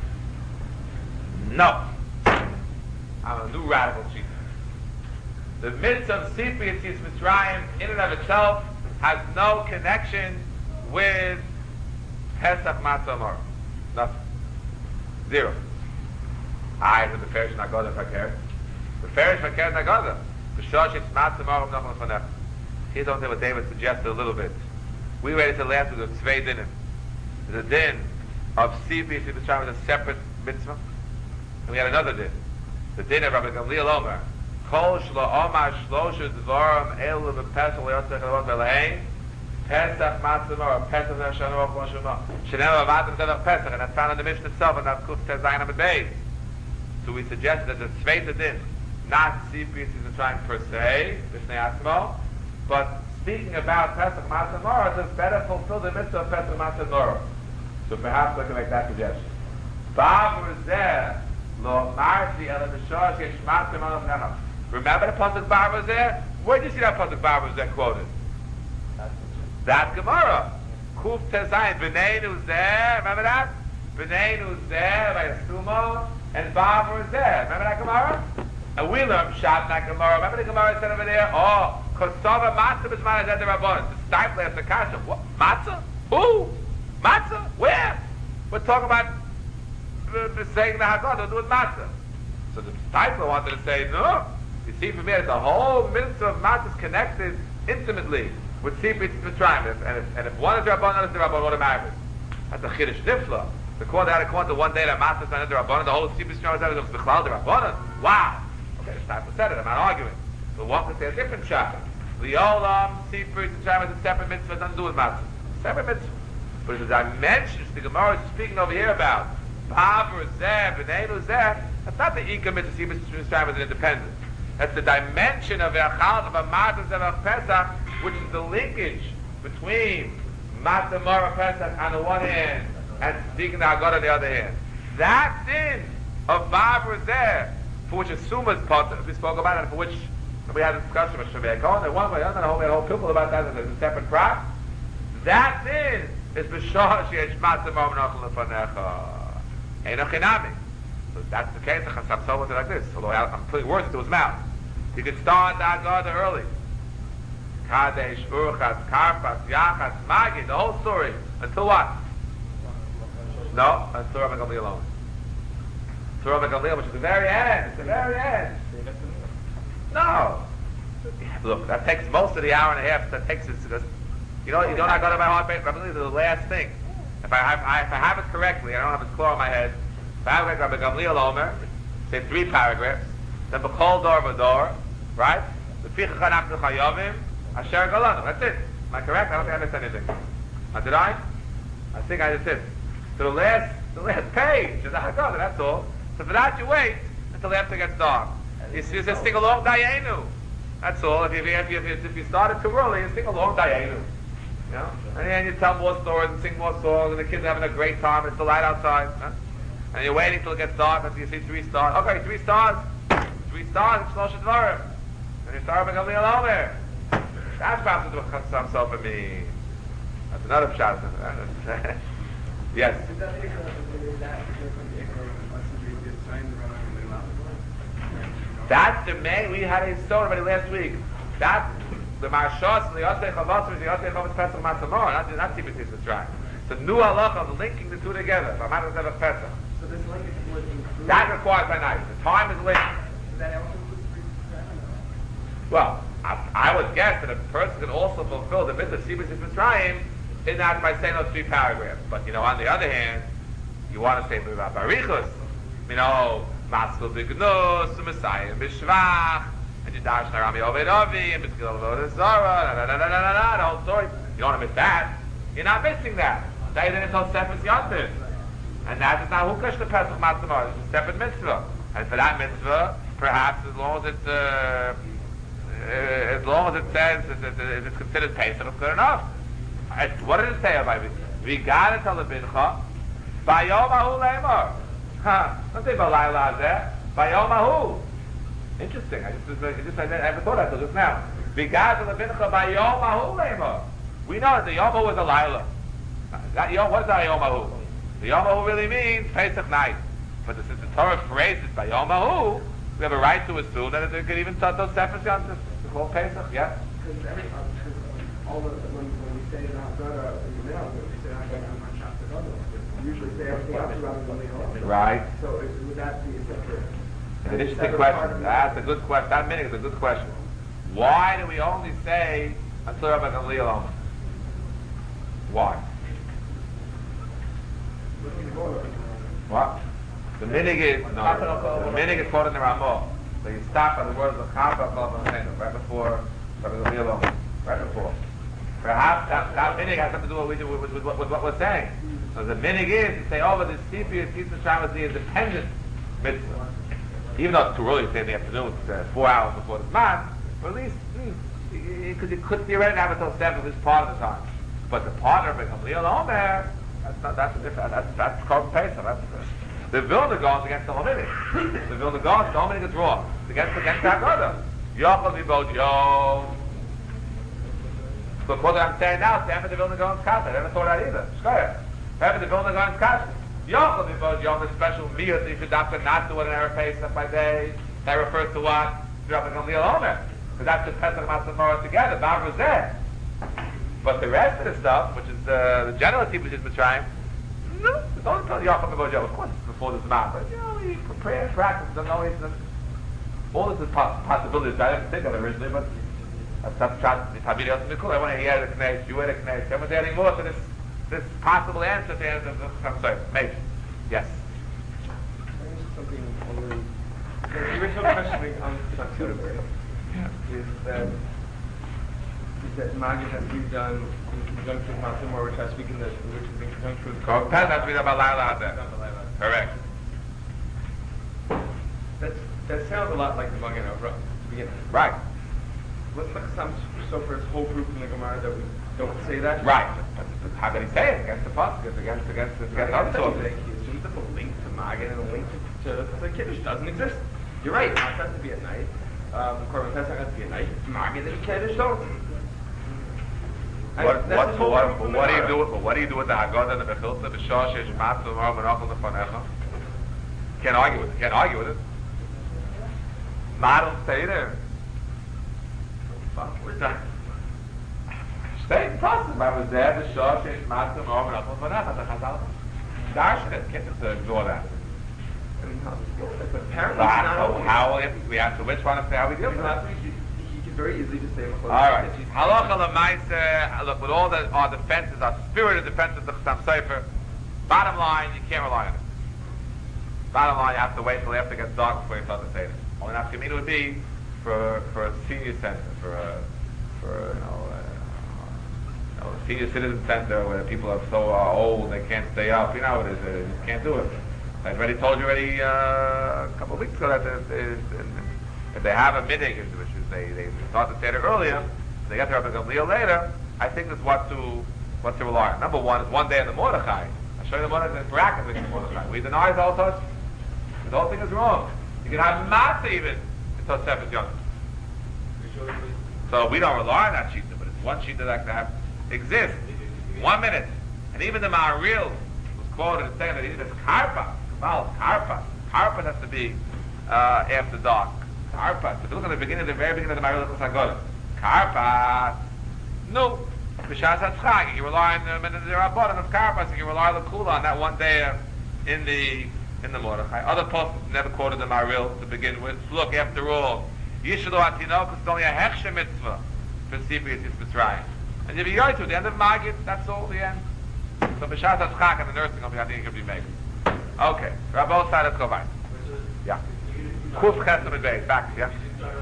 No. I'm a new radical chief. The mitzvah of Sipri Yetzias Mitzrayim, in and of itself, has no connection with Pesach Matzah Amor. Nothing. Zero. I with the Ferish Nagada Fakir. The Ferish Fakir Nagada. The Shosh it's Matzah Amor Nachman Fanech. Here's something what David suggested a little bit. We waited till last week of Tzvei Dinim. The din of Sipri Yetzias Mitzrayim is a separate mitzvah. And we had another din. The din of Rabbi Gamliel Omer. Kol shlo omar shlosha dvarim elu b'pesach leyotzech elot v'lehein Pesach matzah or Pesach neshanu of Moshe Shenema matzah instead of Pesach, and that's found in the Mishnah itself, and that's Kuf Tez Zayin Amid Beis. So we suggest that the Tzveita Din, not Sipri Yetzias Mitzrayim per se, B'shnei Atzmo, but speaking about Pesach matzah Nora, to better fulfill the mitzvah of Pesach matzah Nora. So perhaps I can make that suggestion. Bav Rezeh lo marzi ela b'shor sheyesh matzah malav necham. Remember the pasuk Bar Rozeh? Where did you see that pasuk Bar Rozeh quoted? That Gemara. Kuf Tezayin B'nei Nuzeh. Remember that? B'neinu zeh by a sumo, and Bavar is there. Remember that Gemara? And we learned Pshat in that Gemara. Remember the Gemara said over there? Oh, Kosova Matzah B'zman Hazeh Rabbanon. The stifle after Kasha. What? Matzah? Who? Matzah? Where? We're talking about uh, saying the Haggadah. Don't do it Matzah. So the stifle wanted to say, no. You see, for me, the whole mitzvah of Matzah is connected intimately with Sipit Mitzrayim. And if, and if one is Rabbanon, another is the Rabbanon automatically. That's a Chiddush Nifla. The Quran had a Quran one day that Matzah is another Rabbanon, the whole Sipit Mitzrayim is the Chlal the Rabbanon. Wow. Okay, the stifle said it. I'm not arguing. So one could say a different shot. The Olam, Sipit Mitzrayim is a separate mitzvah. It doesn't do with Matzah. Separate mitzvah. But the dimensions the Gemara is speaking over here about, Bavar Zeh, B'neinu Zeh, that's not the Ika mitzvah. Sipit Mitzrayim is an independent. That's the dimension of Echal of a Matzah Zevach Pesach, which is the linkage between Matzah Mara Pesach on the one hand and Tzdikin Haggadah on the other hand. That din of Bavar Zeh, for which a Summa is part, we spoke about it, and for which we had a discussion with Shavei Cohen, and one way or another, we had a whole people about that as a separate prop. That din is B'shah Sheyesh Matzah Mara Menachel Lefanecha. Eino Chinami. So that's the case. The Chasam Sofer was like this. Although I'm putting words into his mouth. You could start the Haggadah early. Kadesh, Urchas, Karpas, Yachas, Magi, the whole story. Until what? No, until Rabbi Gamliel alone. Until Rabbi Gamliel, which is the very end. It's the very end. No. Look, that takes most of the hour and a half. That takes it. You know, you know, I got to my heart. Rabbi Gamliel is the last thing. If I have, I, if I have it correctly, I don't have it clear in my head. If I have it, Rabbi Gamliel Omer, say three paragraphs. Then B'chol Dor V'Dor, right? L'fichach Anachnu Chayovim, Asher Galanu. That's it. Am I correct? I don't think I missed anything. Uh, did I? I think I just did. So the last, the last page is a Haggadah. That's all. So for that you wait until after it gets dark. You see, you just sing along Dayenu. That's all. If you if you if you started too early, you sing along Dayenu. You know, and then you tell more stories and sing more songs, and the kids are having a great time. It's the light outside, huh? And you're waiting till it gets dark until you see three stars. Okay, three stars. Three stars, it's Shlosh Dvarim. And you start with Gamliel Omer. That's perhaps what Chasam Sofer means. That's another pshat. Yes. That's the main. We had a story already last week. That's the Marshas, the Yosef Chavasim, the Yosef Chavis Pesach Matzamor. Not not Tzibit Mitzrayim. It's a new halacha of linking the two together. Matzah Zevach Pesach. So this linkage would include... That requires by night. The time is linked. That also includes three Well, I, I would guess that a person can also fulfill the mitzvah of Sibus Mitzrayim in that by saying those three paragraphs. But you know, on the other hand, you want to say about Barichus, you know, Maskul B'Gnus, Messiah B'Shvach, and Yidash Narami Oved Ovi, and B'Tzgil Avodah Zara, da da da da da, the whole story. You don't want to miss that. You're not missing that. That you didn't tell Sefer Yontif. And that is not Hukash the Pesach Matzamah. It's a separate mitzvah. And for that mitzvah, perhaps as long as it's uh, uh, as long as it says that it, it's considered Pesach, it's good enough. It's, what did it say about it? We got to tell the bincha, Bayom Ahu Lemor. Huh? Don't say Balayla Azeh. Bayom Ahu. Interesting. I just, I just I never thought of that just now. We got to the bincha Bayom Ahu Lemor. We know that the Yom Ahu was a Laila. That Yom, what is that Yom Ahu? The Yom Ahu really means Pesach night. But since the Torah phrases by Yom Ahu, we have a right to assume that it could even start those Sefer Yontif. It's called Pesach, yeah? Because every, uh, because all the, when, when we say not Haggadah in the middle, we say Haggadah on Shas Haggadah. We usually say everything else around the middle. Right. So is, would that be a separate... It's an interesting question. That's a good question. That meaning is a good question. Why do we only say until Rabbi Gamliel Omer? Why? What? The minig is no. The minig is quoted in the Ramah. So you stop at the words of Chava right before Rabbi Gamliel Omer. Right before. Perhaps that, that minig has something to do with, with, with, with, with what we're saying. So the minig is to say, oh, but the C P is Eastern Time is the independent mitzvah. Even though it's too early to say in the afternoon, it's uh, four hours before the Zman, but at least because you could theoretically have it till seven this part of the time. But the partner of Gamliel Omer, that's not that's a different that's that's called Pesach. That's the Vilna Gaon against the Hamidic. The Vilna Gaon, the Hamidic is wrong. It's against against the Haggadah. Yochel Vibod Yom. So what I'm saying now, stand for the Vilna Gaon's kasha. I never thought that either. Shkoyah. Stand for the Vilna Gaon's kasha. Yochel because you have a special meal, so you should have to not do it in Erev Pesach by day. That refers to what? Rabbi Gamliel Omer. Because that's the Pesach Matzah Maror together, Bav Rozeh. But the rest of the stuff, which is uh, the general which is Mitzrayim, no, don't tell Yochel because of course it's before this month, but you know, you prepare, practice, don't always. All this is poss- possibilities I didn't think of originally, but that's not the Tabiri Yosef Mikul. I want to hear the Knesh, you hear the Knesh. Everyone's adding more to this this possible answer to the answer of the I'm sorry, maybe. Yes. Something only. The original questioning on Tzachur is that is that Magid has to be done in conjunction with Matzah Maror, which has to be in the which is in conjunction with Korban Pesach has to be done by Laila Hazeh. Correct. That's, that sounds a lot like the Magen Avraham to begin with. Right. Let's look at some Sofer's whole proof in the Gemara that we don't say that. Right. But, but how can he say it? Against the Pasuk, it's against, against, against, against other sources. He assumes that the link to Magen and the link to, to, to Kiddush doesn't exist. You're right, Matzah has to be at night. Um, Korban Pesach has to be at night. Magen and Kiddush don't. What, what, what, what, what do you do with, what do you do with the Haggadah and the Mechilta, the Shosh, Yesh Matzah, Maror, Menachel, Lefanecha? Can't argue with it. Can't argue with it. Model stay there. Stay process. I was there, the Shosh, Yesh Matzah, Maror, Menachel, Lefanecha, the Chazal. Darshan it. Can't just ignore that. But apparently it's not always. How, if we have to, which one to say how we deal with that? He could very easily just say Mechilta. All right. Halacha l'maaseh. Look, with all the our defenses, our spirited defenses of the Chassam Sofer. Bottom line, you can't rely on it. Bottom line, you have to wait till after it gets dark before you start to say it. Only enough community would be for for a senior center, for a for you know, a, you know a senior citizen center where people are so uh, old they can't stay up. You know what it is? They just can't do it. I already told you already uh, a couple of weeks ago that if they have a midig, which is they they start the Seder earlier, they get their Rabbi Gamliel later. I think that's what to what to rely on. Number one is one day in the Mordechai. I show you the Mordechai in brackets in the Mordechai. We deny the whole touch. The whole thing is wrong. You can have matzah even until seventh Yom. So we don't rely on that sheet, but it's one sheet that I can have exists. One minute, and even the Ma'aril was quoted as saying that even it's karpa. Well, karpa. Karpa has to be uh, after dark. Karpa. If you look at the beginning, the very beginning of the Ma'aril Chasagodah. Karpa. No. B'shas HaTchag. You rely on the minute there are bottom of karpa, so you rely on the kula on that one day uh, in the in the Mordechai. Other posts never quoted the Maril to begin with. Look, after all, Yishalu Atino, it's only a Hechshe mitzvah for Sipri Yitzis Mitzrayim. And you be yoy to the end of Magid, that's all the end. So B'shas HaTchag and the nursing home, I think it could be made. Okay, Rabbi side, let's go back. Yeah. Kuf Chesed Mit Beis, back, yeah?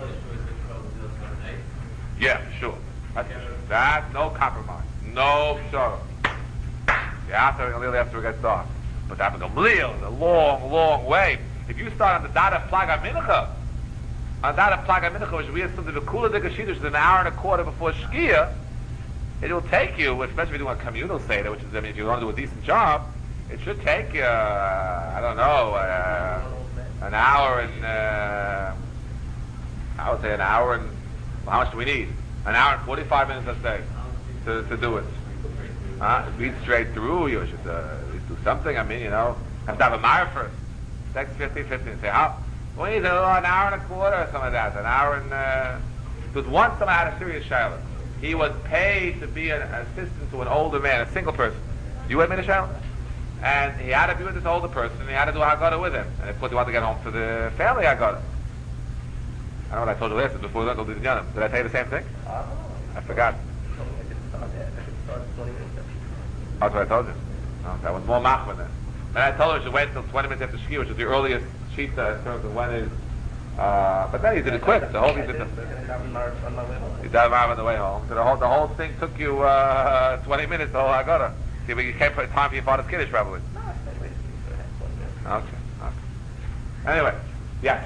Yeah, sure. That's, that's no compromise. No pshara. Yeah, after a little after it gets dark. But that Gamliel is a long, long way. If you start on the Dada Plaga Mincha, on Dada Plaga Mincha, which we have something to Kula de Geshidush, is an hour and a quarter before Shkia, it will take you, especially if you do a communal Seder, which is, I mean, if you want to do a decent job, it should take you, uh, I don't know, uh, an hour and, uh, I would say an hour and, well, how much do we need? An hour and forty-five minutes, let's say, to, to do it. Uh, read straight through, you should uh, at least do something. I mean, you know, have to have a mire first. Text fifteen, fifteen, say, how? Well, you need an hour and a quarter or something like that. An hour and, uh, because once someone had a serious Shiloh. He was paid to be an assistant to an older man, a single person. You with me, Shiloh? And he had to be with this older person, and he had to do Haggadah with him. And of course, he wanted to get home to the family Haggadah. I don't know what I told you last before we went to the Dinyanim. Did I tell you the same thing? I forgot. That's what I told you. Oh, that was more machman then. And I told her she wait until twenty minutes after Shkia, which is the earliest shita in terms of when is. Uh, but then he did it quick. The whole thing did it. He died on the way home. So the whole the whole thing took you uh, twenty minutes. The whole Haggadah. See, but you came for time for your father's kiddush probably. Okay. Okay. Anyway, yes.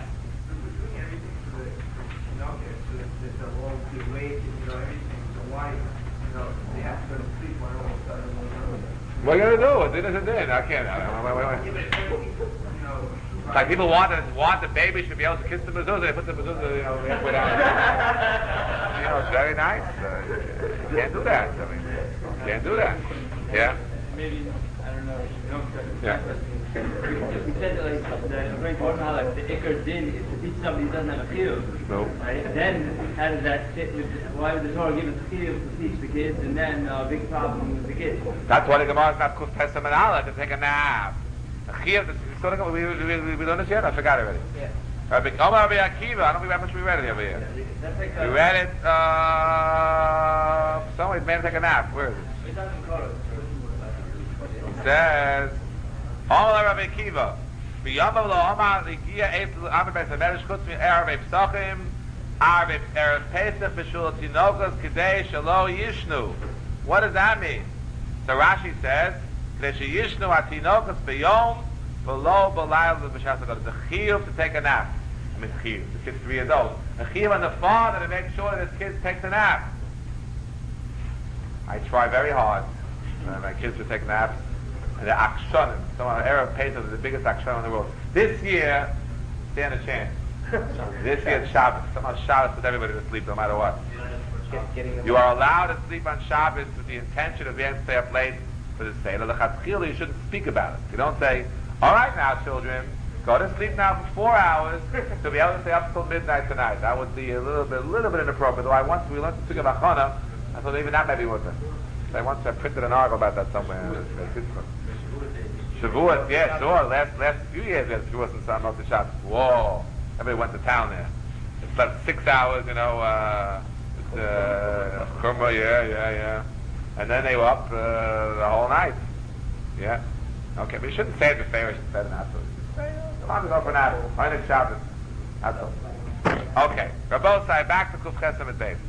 What are you gonna do? It is a din. I can't. I, wait, wait, wait. Like people want to, want the baby should be able to kiss the mezuzah. They put the mezuzah, you know, halfway down. You know, it's very nice. Uh, you can't do that. I mean, you can't do that. Yeah. Maybe I don't know. Yeah. very important how like the Iker din is to teach somebody who doesn't have a chiyuv. No. Right? Then how does that fit with why would the Torah give us chiyuv to teach the kids and then a uh, big problem with the kids? That's why the Gemara is not Kuf Pesach and Allah to take a nap. A chiyuv, we, we, we, we learned this yet? I forgot already. Yeah. Rabbi Rabbi Akiva, I don't think how much we read it over here. Yeah, that's like We a, read it, uh, somebody's made him take a nap. Where is it? it doesn't call it. It says, Omar Rabbi Akiva, B'yamav lo Omar Ligia Eitz Amr Beis HaMedrash Chutz Mi Erev Pesachim Erev Erev Pesach B'Shul Tinokos K'dei Shelo Yishnu. What does that mean? So Rashi says, K'dei Sheyishnu HaTinokos B'yom V'lo B'layl B'Shas HaGod. It's a chiyuv to take a nap. I mean chiyuv, the kid's three years old. A chiyuv on the father to make sure that his kids takes a nap. I try very hard. Uh, my kids would take naps. And the akshonim, some of the Erev Pesach is the biggest akshonim in the world. This year, stand a chance. This year, it's Shabbos. Somehow Shabbos puts everybody to sleep, no matter what. You are allowed to sleep on Shabbos with the intention of being able to stay up late for the Seder. L'chatchila, you shouldn't speak about it. You don't say, all right now, children, go to sleep now for four hours to be able to stay up until midnight tonight. That would be a little bit, a little bit inappropriate. Though I once we learned to speak about Chana, I thought even that may be worth it. I once I printed an article about that somewhere. Shavuot, yeah, sure. Last last few years, we had Shavuot and Sun Moshe Shabbos. Whoa! Everybody went to town there. It slept six hours, you know. Uh, uh, Chumrah, yeah, yeah, yeah. And then they were up uh, the whole night. Yeah. Okay, but you shouldn't say it to fair. You should say it not to. Say, uh, come on, go for that. Find a Shabbos. That's all. Okay. Rabbosai, back to Kuf Chesem and Beis.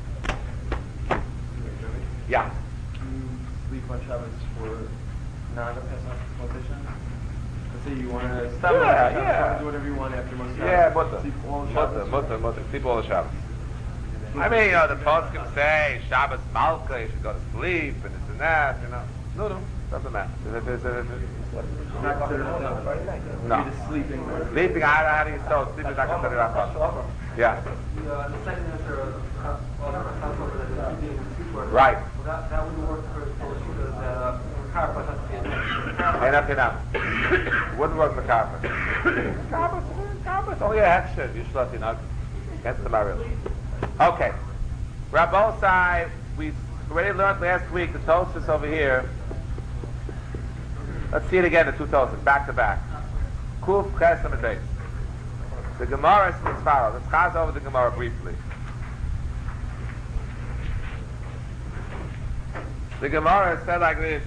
Yeah. Sleep on Shabbos for non-Pesach motivation? Let's say you want to stop Yeah, on Shabbos, yeah. do whatever you want after most Yeah, Shabbos. mutter. Sleep all the Mutter, Shabbos. mutter, mutter. Sleep all the Shabbos. I mean, you know, the poskim say Shabbos Malka, you should go to sleep and this and that, you know. No, no, doesn't matter. If it- if it- if it- Not considered a No. Just sleeping. Sleeping, how, how do you so? Sleep is not considered a Yeah. The, uh, the second answer of Passover that is being before. Right. Well, that, that wouldn't work for for Shula that uh, Karpas has to be Hey, nothing else. Wouldn't work for carpet. Carpet, carpet, only a hechsher. You should you know. Against the barrel. Okay. Rabbosai, we already learned last week the Tosfos over here. Let's see it again, the two Tosfos, back to back. Kuf, Chesem, and Beis. The Gemara is Mitzvah. Let's chaz over the Gemara briefly. The Gemara said like this.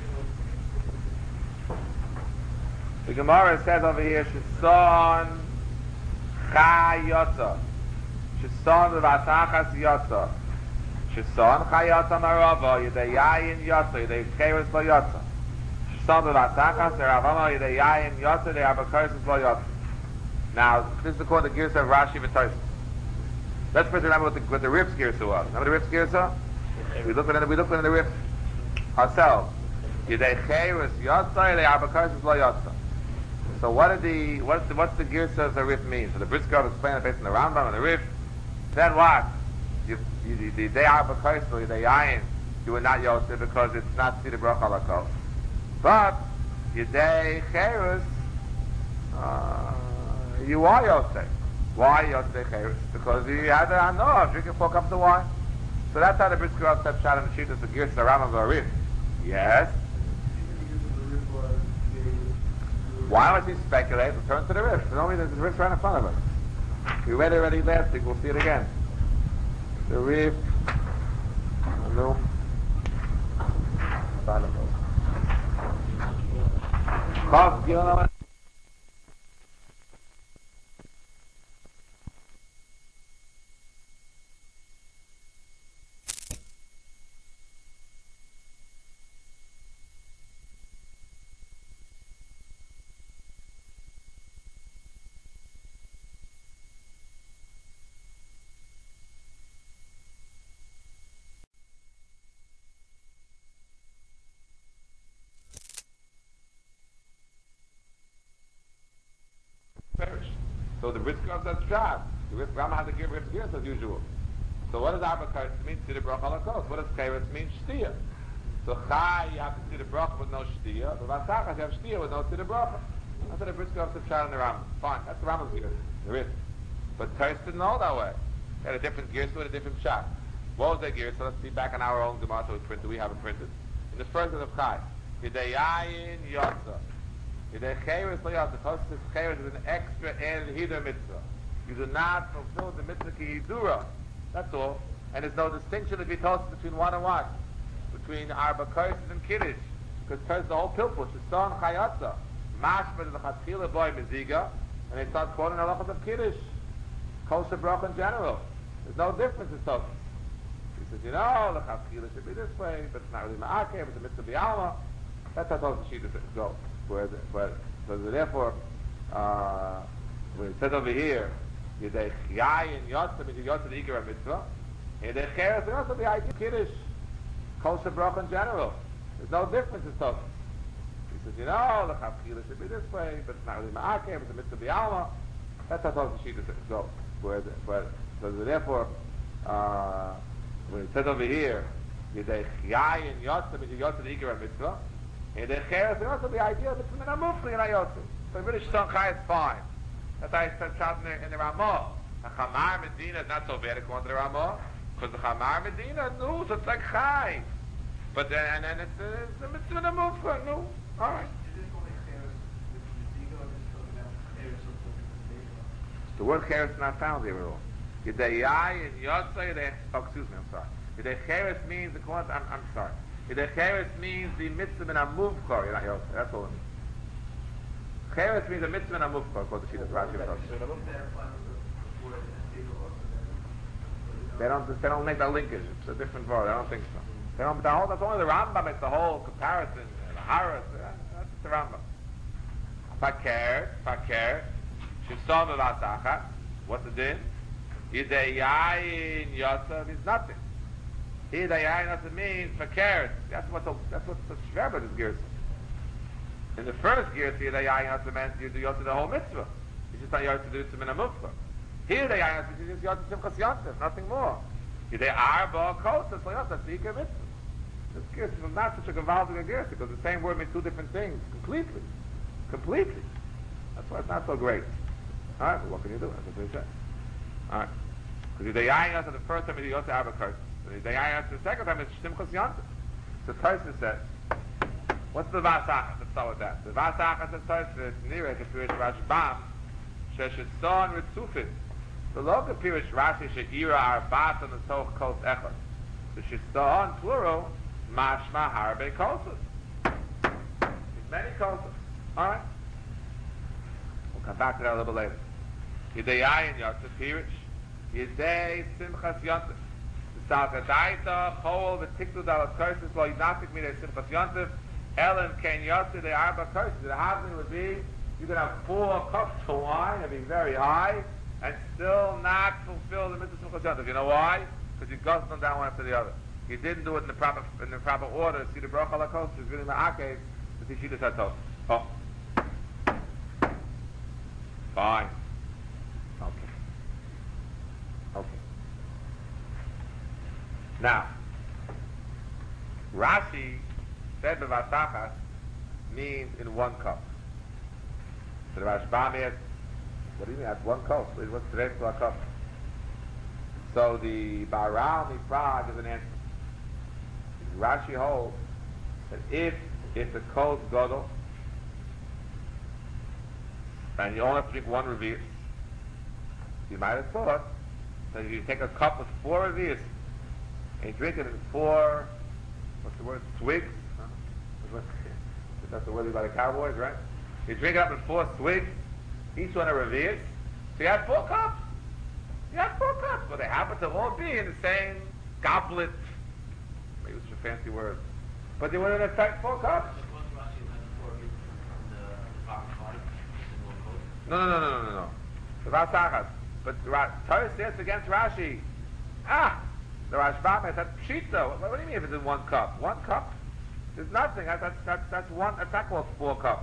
The Gemara says over here, Shison Chayotza. Shison Vatachas Yotza. Shison Chayotza Marava. Yedei Yayin Yotza. Yedei Cheres Lo Yotza. Shison Vatachas Eravama. Yedei Yayin Yotza. Yedei Abakursis Lo Yotza. Now, this is according to the Girsa of Rashi V'Toysa. Let's first remember what the, what the Rif's Girsa was. Remember the Rif's Girsa? We looked at it, we looked at the Rif ourselves. Yedei Cheres Yotza. Yedei Abakursis Lo Yotza. So what did the what's the what's the Girsa of the Rif mean? So the Brisker explained it based on the Rambam and the Rif. Then what? You you the day Arba Kaisel, the Yayin, you were not Yosef because it's not Sida Brach Alakos. But your day Cheres, uh, you are Yosef. Why Yosef Cheres? Because you had a no drinking four cups of wine. So that's how the Brisker said Shalom and Shittas the Girsa the Rambam and the Rif. Yes. Why was he speculate? We'll turn to the Rif. There's only the Rif right in front of us. We read it already last week. We'll see it again. The Rif. No. Chav Gilal. So the Brisker says Shad. The Rif Rama has to give Rif Gears as usual. So what does Arba Karis mean? See the Brach Alakos. What does Kairos mean? Shtia. So Chai, you have to see the Brach with no Shtia. But Vasachas, you have Shtia with no see the Brach. That's what the Brisker of the Pshat in the Rambam. Fine, that's the Rambam's gear. There is. But Tais didn't know that way. They had a different gear, so a different Pshat. What was their gear? So let's see back on our own Gemara, so we printed. We have it printed. In the first of Chai, Yidei Yayin Yotza. Yidei Cheres Lo Yotza. Because this Cheres is an extra added Hidur mitzvah. You do not fulfill the mitzvah ki Hidura. That's all. And there's no distinction to be told between one and one. Between Arba Kurses and Kiddush. Because Kurses the whole pilpush. The son Chayatza. Mashma is the Chatzchila boy Meziga. And they start quoting the halachas of Kiddush. Kosher Baruch in general. There's no difference in Tosfos. He says, you know, the Chatzchila should be this way, but it's not really Ma'akev, it's a mitzvah B'Alma. That's how Tosfos Shita goes. Where, the, where, so therefore, uh, when it says over here, Yidei Chayin Yotza, means Yotza the Ikar mitzvah. Yidei Cheres is also the idea of Kiddush. Kosher Baruch in general. There's no difference in Tosfos. He says, you know, the Chatzchila should be this way, but it's not really Ma'akev, it's a mitzvah B'Alma. That's how Tosfos Shita goes. Where, the, where, so therefore, uh, when it says over here, Yidei Chayin Yotza, means Yotza the Ikar mitzvah. Yidei Cheres is also the idea of the Mitzvah Mufli and Ayotza. So really, Shon Chai is fine. That's why I said shot in the, in the Ramah. The Chamar Medina is not so bad according to the Ramah, because the Chamar Medina, no, so it's like Chai. But then, and then it's, uh, it's the Mitzvah Mufli, no. All right. The word Cheres is not found here at all. Yidei Yayin Yotza, Yidei, oh, excuse me, I'm sorry. Yidei Cheres means, the I'm, I'm sorry. Yidei Cheres means the mitzvah in a muvkar, you're not Yotza, that's all it means. Cheres means a mitzvah in a muvkar, called the Shita Rashi. They don't, they don't make that linkage, it's a different word, I don't think so. They don't, the whole, that's only the Rambam, it's the whole comparison, the Haras, that's the Rambam. Fakir, Fakir, Shisam V'Vasachat, what's the din? Yidei Yayin Yotza means nothing. Yidei Yayin Yotza means Fakir, that's what the, that's what the Shverba is gears. In the first gear, Yidei Yayin Yotza means you do Yotza the whole mitzvah. It's just not Yotza do Tzim in a mufla. Here Yidei Yayin Yotza means Yotza Simchas Yotza, nothing more. Yidei Arba Kosas Yotza, that's the Ikar mitzvah. This gear is not such a gavaldic gear because the same word means two different things, completely. Completely. That's why it's not so great. Alright, well, what can you do? That's what they say. Alright. Because Yidei Yayin Yotza, the first time is Yotza Arba Kosas. Yidei Yayin Yotza, the second time is Simchas Yotza. So Tosfos says, what's the Vasachas? Let's start with that. The Vasachas is Tosfos, Nireh, Kepirish Rashbam, Sheshison Ritzufin. The local Pirish Rashi, She'ira Arbat, and the Toch Kos Echad. The Shishon, plural, Mashma Harbe Kosas. There's many Kosas. Alright? We'll come back to that a little bit later. Yidei Yayin Yotza, Pirish. Yidei Simchas Yotza. The Salkadaita, Chol, the Tiktu Dalat Kurses, Lo Yidnafik Midei Simchas Yotza, Ellen Ken Yotza, the Arba Kurses. The happening would be, you could have four cups of wine and be very high, and still not fulfill the mitzvah Simchas Yotza. You know why? Because you guzzled them down one after the other. You didn't do it in the proper in the proper order. See the bracha ala kos is really ma'akev the tishitas hatos. Oh, fine. Okay. Okay. Now, Rashi said b'vasachas means in one cup. So the Rashbam asks, what do you mean? That's one cup. What's the rest of a cup? So the Baral Mifrag is an answer. Rashi holds that if if the cold's godel and you only have to drink one revius, you might have thought that if you take a cup with four revius and you drink it in four, what's the word, swigs? Huh? That's the word by the Cowboys, right? You drink it up in four swigs, each one a revius, so you have four cups. You have four cups, but they happen to all be in the same goblet. Maybe it's a fancy word. But they would in effect four cups. No, no, no, no, no, no. The Vasachas. But Torah says against Rashi, ah, the Rashbam has that pshita. What, what do you mean if it's in one cup? One cup? There's nothing. That's, that's, that's, that's one, that's not called four cups.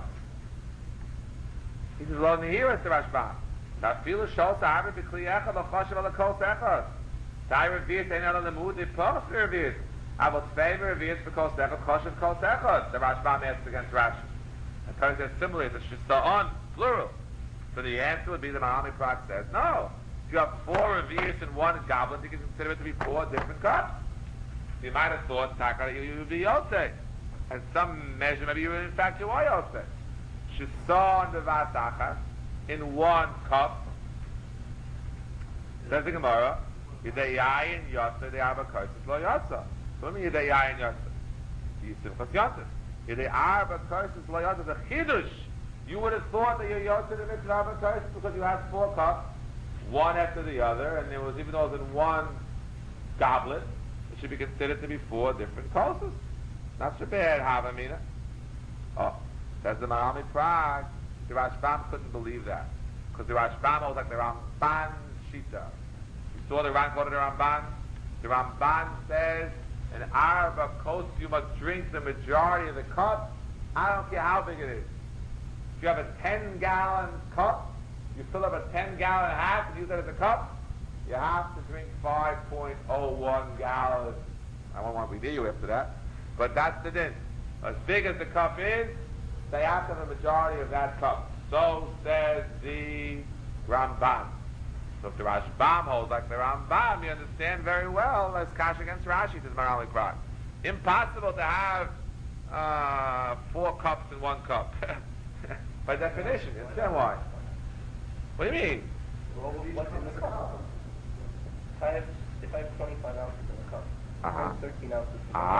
He says, lo nihiras the Rashbam. Tafilu shol sahabi b'kli echad l'choshev ala kol sechad. Tai revius ein ala lemud ipos revius. Avot tvei revius b'kol sechad choshev kol sechad. The Rashbam asks against Rashi. And Torah says similarly, it's a shista'on, plural. So the answer would be the Maharal Miprag says, no. If you have four revius in one goblet, you can consider it to be four different cups. You might have thought, Takara, you, you would be Yosei. And some measure, maybe you in fact you are Yosei. Shista'on devat achas, in one cup. Says the Gemara, Yidei Yayin Yotze, they have a curse, lo Yotze. So what do you mean Yidei Yayin Yotze? Yisif Chos Yotze. Yidei Arba curses lo Yotze, the Chidush. You would have thought that you're Yotze the mitzvah of a curse because you have four cups, one after the other, and there was, even though it was in one goblet, it should be considered to be four different curses. Not so bad, Havamina. Oh, says the Maharal Miprag, the Rashbam couldn't believe that. Because the Rashbam was like the Ramban Shita. You saw the Ran quoted the Ramban? The Ramban says, in Arba Kos you must drink the majority of the cup. I don't care how big it is. If you have a ten gallon cup, you fill up a ten gallon hat and use that as a cup, you have to drink five point oh one gallons. I won't want to be you after that. But that's the din. As big as the cup is, they have to have a majority of that cup. So says the Ramban. So if the Rashbam holds like the Rambam, you understand very well as Kash against Rashi, says Maharal Miprag. Impossible to have uh, four cups in one cup. By definition, you understand why? What do you mean? Well, what's in the cup? If I have, if I have twenty-five ounces in the cup, Uh-huh. I have thirteen ounces in the cup.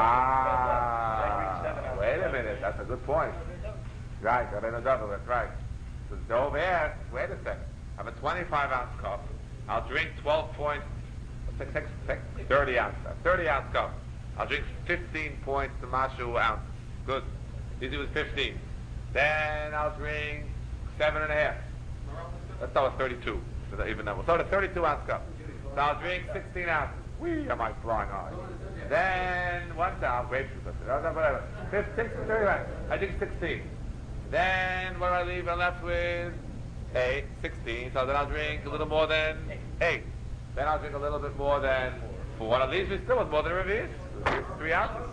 Ah, wait a minute, that's a good point. Right, Rabbeinu Dovel, that's right. So Dov asks, wait a second, I have a twenty-five ounce cup, I'll drink twelve point, take, take, take thirty ounce, thirty ounce cup. I'll drink fifteen point Tamashu ounces. Good. Easy was fifteen. Then I'll drink seven and a half. Let's start with thirty-two. So that even that, we'll start with a thirty-two ounce cup. So I'll drink sixteen ounces. Wee, am I flying high. Then one ounce, grapefruit, whatever. fifteen, thirty, I drink sixteen. Then what do I leave? I'm left with eight, sixteen. So then I'll drink a little more than eight. Then I'll drink a little bit more than four. What leaves me still with more than a revius. Three ounces.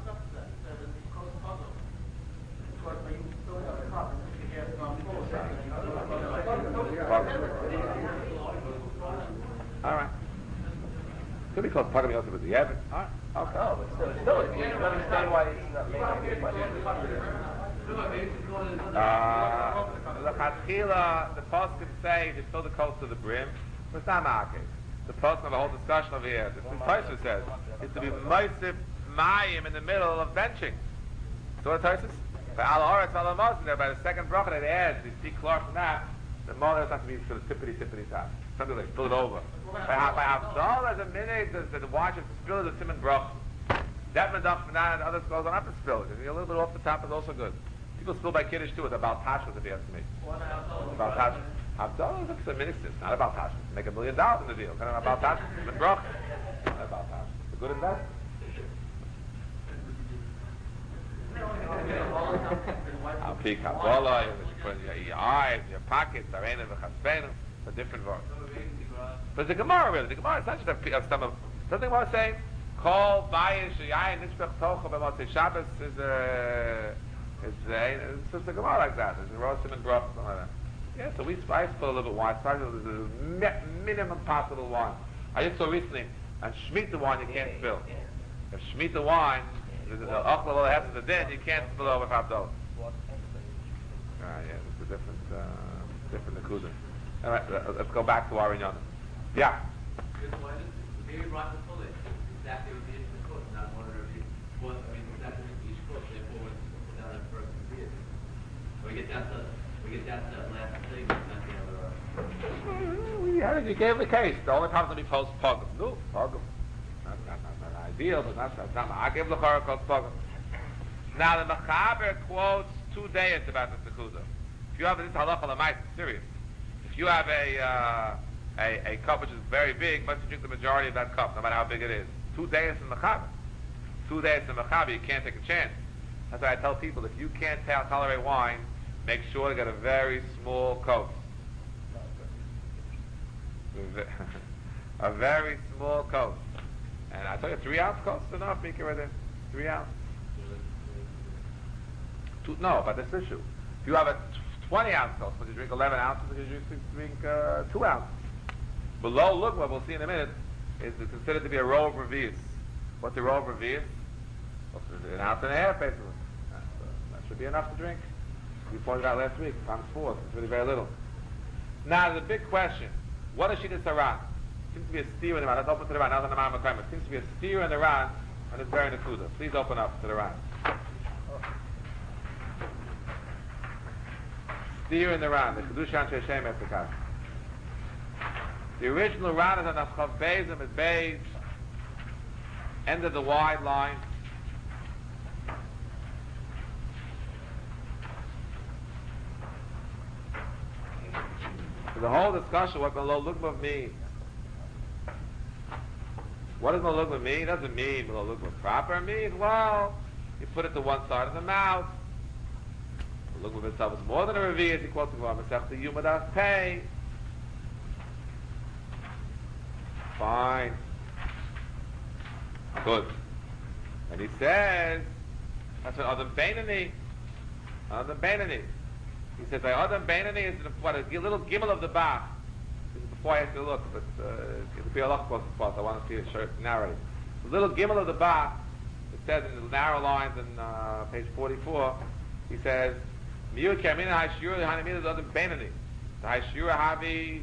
All right. Could be called Pagam Yosef, but you have it. All right. Okay. No, but still, still, you can understand why it's not making a question. Uh, the Chatchila, the post can say they fill the coast to the brim, but it's not market. The post have a whole discussion over here. This is Tosfos says it's to be Moisif Mayim in the middle of benching. So what Tosfos? By Al Oretz Al Amos, there by the second bracha they add, they see chlor from that. The mother has to be for the tippity tippity top. Something like fill it over. By Havdalah, as a minute, the, the wine should spill the Simon brach. That medach from that, and other scholars don't have to spill it. A little bit off the top is also good. People spill by Kiddush too. It's about Tashas, if you ask me. About Tashas. Havdalah is a minute, it's not about Tashas. Make a million dollars in the deal. Kind of about Tashas. Simon brach. Not about Tashas. It's a good investment. I'll pick Kabbalah, you put your, your eyes, your pockets, Arenim, V'chaspenim. It's a different word. But it's a Gemara really. The Gemara is not just a, a stem of. Something about saying, Kol Bayin Sheyayin Nishbech Tocha B'Motzei Shabbos is a. It's a. It's just a Gemara like that. It's a Rosim and Brach, something like that. Yeah, so we spice put a little bit wine. Spice is the minimum possible wine. I just saw recently, and Shemitah wine you can't spill. If Shemitah wine, the Ochla will have the din, you can't spill over Havdalah. Ah, yeah, it's a different, uh, different Nakuda. All right, let's go back to our Inyan. Yeah. Maybe brought the full exactly what the instant cook, not one of the one. I mean, exactly each cook. Therefore, when down that first beer, we get down to we get down to that last thing. Not the other. You had it. You gave the case. The only time to be post pogum. No, pogum. Not, not, not, not ideal, but not that's not. I gave the chara called pogum. Now the Mechaber quotes two days about the Sekuda. If you have this halacha l'mais, it's serious. If you have a, uh, a a cup which is very big, must you drink the majority of that cup, no matter how big it is. Two days in Mechaber. Two days in Mechaber, you can't take a chance. That's why I tell people, if you can't t- tolerate wine, make sure to get a very small coat. A very small coat. And I tell you, three ounce coat is enough, Mika, right there. Three ounce. Two, no, but this issue. If you have a twenty ounce toast, but you drink eleven ounces, because you drink uh, two ounces. Below lugma, we'll see in a minute, is considered to be a row of revius. What's the row of revius? An ounce and a half, basically. Uh, that should be enough to drink. We pointed out last week, times four, it's really very little. Now, the big question, what is Shittas Haran? Seems to be a steer in the Ran. Let's open to the Ran, not on the Ma'am It seems to be a steer in the Ran, and it's very Nakuda. Please open up to the Ran. Steer in the Ran, the Kedushan Sheshem Etzekah. The original Ran is on Chav Beis, is Beis, end of the wide line. So the whole discussion, what Melo Lugma means. What does Melo Lugma mean? It doesn't mean Melo Lugma proper. It means, well, you put it to one side of the mouth. Melo Lugma itself is more than a revius. He quotes the Gemara, Masechta Yuma Das Pei. Fine. Good. And he says, that's what Adam Beinani. Adam Beinani. He says, "I Adam Beinani is what a little gimel of the Bach." This is before I have to look, but uh, it'll be a lot closer spot. I want to see it short narrative. The little gimel of the Bach. It says in the narrow lines on uh, page forty-four. He says, "Miu kamina ha'shura hanimina Adam Beinani. The ha'shura havi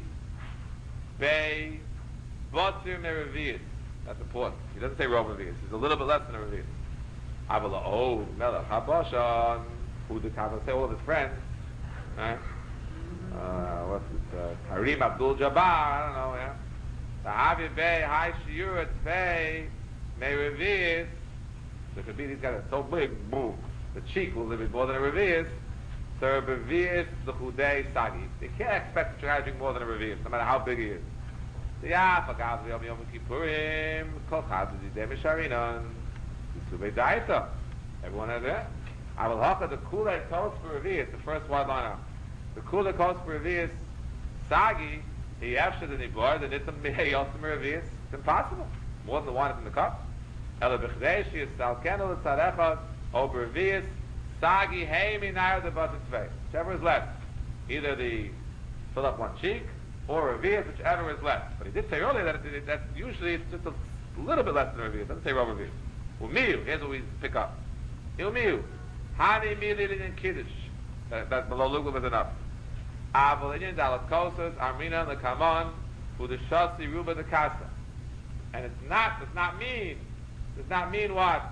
bei botzir meravius." That's important. He doesn't say rob revius. He's a little bit less than a revius. Avala oh melech habashan. Who the Kabbalah say all of his friends. Right? Uh, what's it? Uh, Karim Abdul Jabbar, I don't know, yeah. The Havi Bey, High Shiur, Tzvei, May Revius. So it could be these guys are so big, boom. The cheek will live in more than a Revius. So a Revius, the Chudei Sagi. They can't expect to try to drink more than a Revius, no matter how big he is. So yeah, Fagaz Yom Yom Kippurim, Kol Chaz Zidei Misharinon, Yisubei Daita. Everyone has that? I will hook the Kulei Toast for Revius, the first wide line out. The Kulei Toast for Revius, Sagi, he after the Nibor, the Nitzam Mehei Yosim Revius. It's impossible. More than the wine is in the cup. Ela B'chdei, she is Salkenel, Tzarechot, over Revius, Sagi, Hei Minayar, the Basit Tzvei. Whichever is left. Either the fill up one cheek, or Revius, whichever is left. But he did say earlier that, it, that usually it's just a little bit less than a Revius. It doesn't say Rav Revius. Umiyu, here's what we pick up. Umiyu. Hani mililin in Kiddush. That, that below Lugma is enough. Aval inyan dalat kosas, Armina lekamon, udeshasi ruba de kasa. And it's not, does not mean, does not mean what?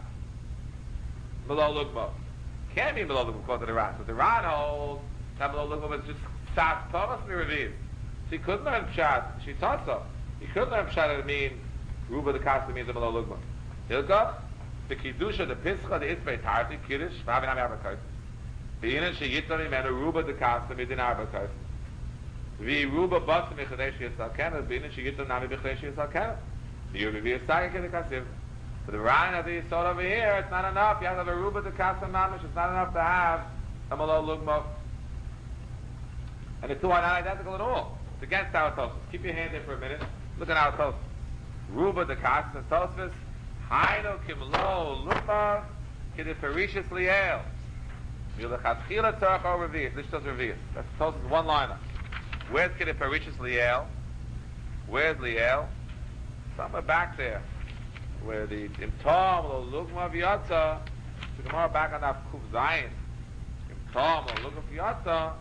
Below Lugma. Can't mean below Lugma, according to the Ran. So the Ran holds that below Lugma was just Sas Thomas Miraviv. So he couldn't learn Pshat. She taught so. He couldn't learn Pshat to mean ruba de kasa means below Lugma. Hilka? The Kiddusha, the Pischa, the Isbei Tarti, Kiddush, Vavi Nami Arba Kais. The Yinan Sheyitani Mena Ruba de Kasa Midin Arba Kais. Vi Ruba Basim Mechadesh Yisal Kana, the Yinan Sheyitani Nami Bechadesh Yisal Kana. The Yubi V'Yisai Kid Kasiv. For the Ryan of the Yisod over here, it's not enough. You have to have a Ruba de Kasa Mamish. It's not enough to have a Malo Lugma. And the two are not identical at all. It's against our Tosfos. Keep your hand there for a minute. Look at our Tosfos. Ruba de Kasa and Tosfos. Haino kimlo lupa kidifericious liel. Milachatchila tzarach or revius. This does revius. That's tells us one liner. Where's kidifericious liel? Where's liel? Somewhere back there, where the imtom lo lugma v'yatza. The Gemara back on that kuf zayin. Imtom lo lugma v'yatza.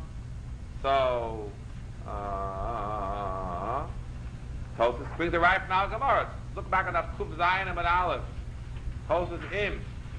So, uh, Tosfos brings the right from our Gemara. Look back at that Kuf Zayin and Aleph. Tosfos Im.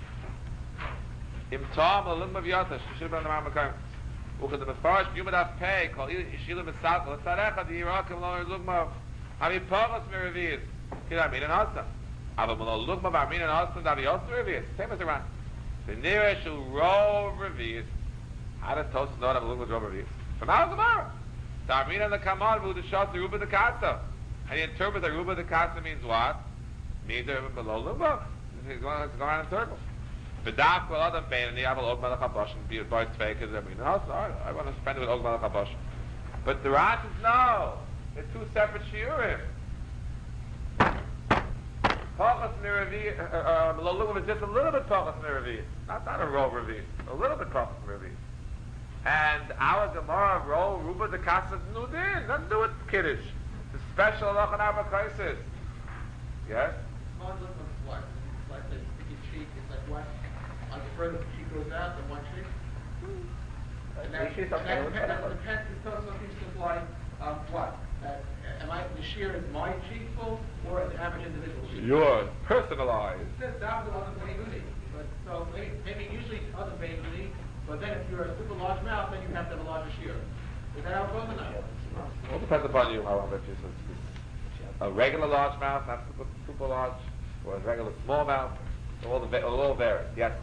Im Tom, the Lugma V'yata. She should have been on the Mount Mekayim. Ucha the Mefarish, Yumadav Pei, Kol Yishila V'sat, L'tzarecha, the Yirakim, Lo Lugma, Hami Pavos Meravias. Kid Amin and Hasan. Ava Malo Lugma, V'amin and Hasan, Davi Yosef Meravias. Same as Iran. The nearest Shul Rov Meravias. How does Tosfos know that Lugma is Rov Meravias? From Al Gemara. The Armina and the Kamal, V'udashot, the Ruba the Kasa. And he interprets that Ruba de Kasa means what? Means they're below Lugma. He's going to go around in circles. V'daf kol adam beinani aval og melech habashim be a boy tzvei because I mean, no, sorry, I want to spend it with og melech habashim. But the Ran says no. They're two separate shiurim. Pachas miravi, below Lugma is just a little bit pachas miravi. Not not a row ravi. A little bit pachas miravi. And our Gemara roll Ruba the Kasas Nudin, nothing to do with Kiddush. It's a special halacha in Arba Kaisis. Yes? One look on flex. It's like the sticky cheek. It's like one. On the further the cheek goes out, the one cheek. And that, and that, that, that depends. It's not something to imply um, what? That am I the shear is my cheek full or the average individual cheek? Yours, personalized. It says that was other Beiruni, but so maybe, maybe usually it's other Beiruni, but then if you're a super large mouth, then you have to have a larger shear. Is that how it goes or not? Well, it depends upon you, however. If it's a regular large mouth, not super, super large, or a regular small mouth, all the va- all vary. Yes.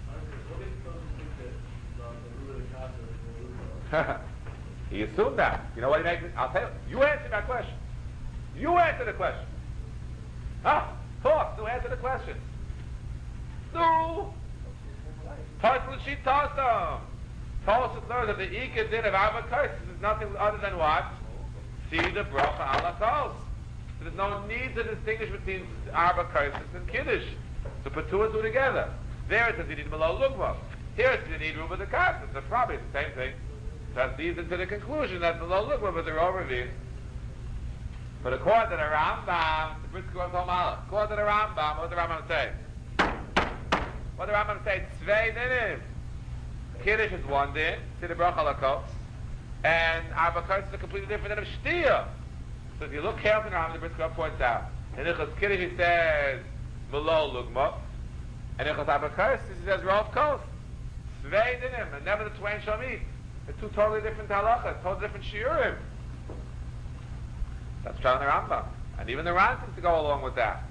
He assumed that. You know what he makes? I'll tell you. You answer my question. You answer the question. Ah, talk. So answer the question. No. Personal sheet tossed them. Toss us knows that the Ika din of Arba Kaisis is nothing other than what? See the bracha ala kos. So there's no need to distinguish between Arba Kaisis and Kiddush. So put two and two together. There it says you need Malo Lugma. Here it says you need Ruba the Kasas. So probably it's the same thing. That leads into the conclusion that the Malo Lugma, but they're all revealed. But according to the Rambam, the Brit Kura Kol Malach, according to the Rambam, what does the Rambam say? What does the Rambam say? Tzvei dinim. Kiddush is one din, see the bracha ala kos, and Arba Kaisis is completely different than of Shtia. So if you look carefully in the Rambam, the Brit Kura points out, in Ichas Kiddush he says Malo Lugma, and Ichas Arba Kaisis he says Rov Kos. Tzvei dinim, and never the twain shall meet. They're two totally different halachas, totally different shiurim. That's found in the Rambam. And even the Ran seems to go along with that.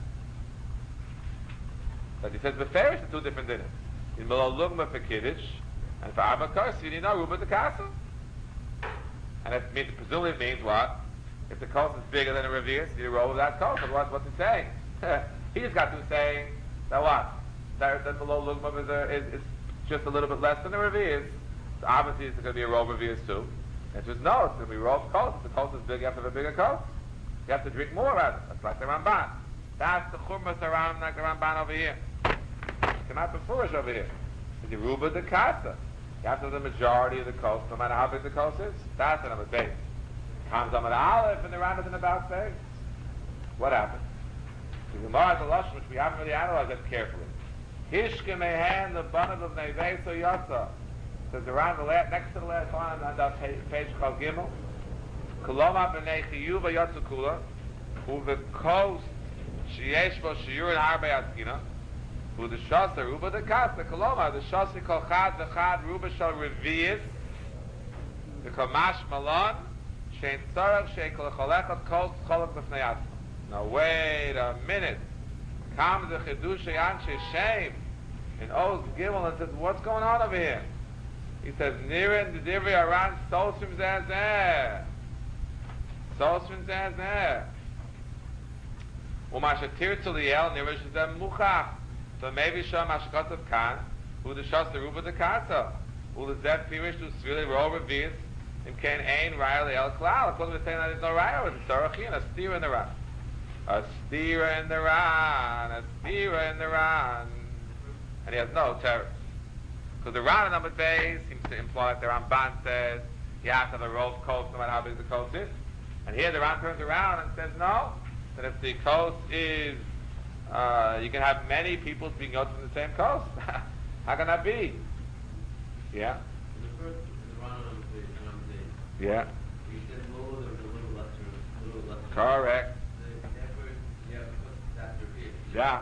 But he says Beferish are two different dinim. In Malo Lugma for Kiddush, and for Arba Kaisis you need no Ruba the Kasas. And it means, presumably it means what? If the kos is bigger than a revius, you roll with that kos. Otherwise, what's it saying? He's got to say that what? That, that Malo Lugma is, a, is, is just a little bit less than a revius. So obviously it's going to be a roll revius too. And just no, it's going to be roll kos. If the kos is big, you have to have a bigger kos. You have to drink more of it. That's like the Ramban. That's the chumras around like the Ramban over here. Come out before over here. It's the Ruba the Kasa. You have to have the majority of the kos, no matter how big the kos is. That's the number base. Comes on the Aleph and the Rambam in about face. What happened? The Gemara is a Lashon, which we haven't really analyzed that carefully. Hishke mehan the banad of Neveso Yasa. Says around the last, next to the last line on that page called Gimel. Koloma b'nei chiyuva yatsu kula, uve kos sheyesh bo shiurin harbe askina, uve the shasa ruba the kasa koloma the shasa kol chad v'chad ruba shal revius, the kamash malon shein tzarach shei kol cholechot kol cholok b'fnei atzma. Now wait a minute. Comes the chidush anshe shame in Oz Gimel and says, what's going on over here? He says, Nirin the divri aran sosrim zazeh. Sosrim zazeh. Umasha tirtzu liel nirish zem muchach. So maybe shah mashkotov kan, who the shas the ruba the kasa, who the zeb pirish to svili ro revius, im kain ein raya liel klal. According to saying that there's no raya, it's a sarachin, a steer in the ran. A steer in the ran, a steer in the ran. And he has no terror. Because the Ran number base seems to imply that the Ramban says you have to have a roll coast no matter how big the coast is. And here the Ran turns around and says no, that if the coast is, uh, you can have many people speaking out from the same coast. How can that be? Yeah? The first, the Ran number base, number base. Yeah. You said lower, there was a little lesser, a little lesser. Correct. The effort, yeah, because that's the real. Yeah.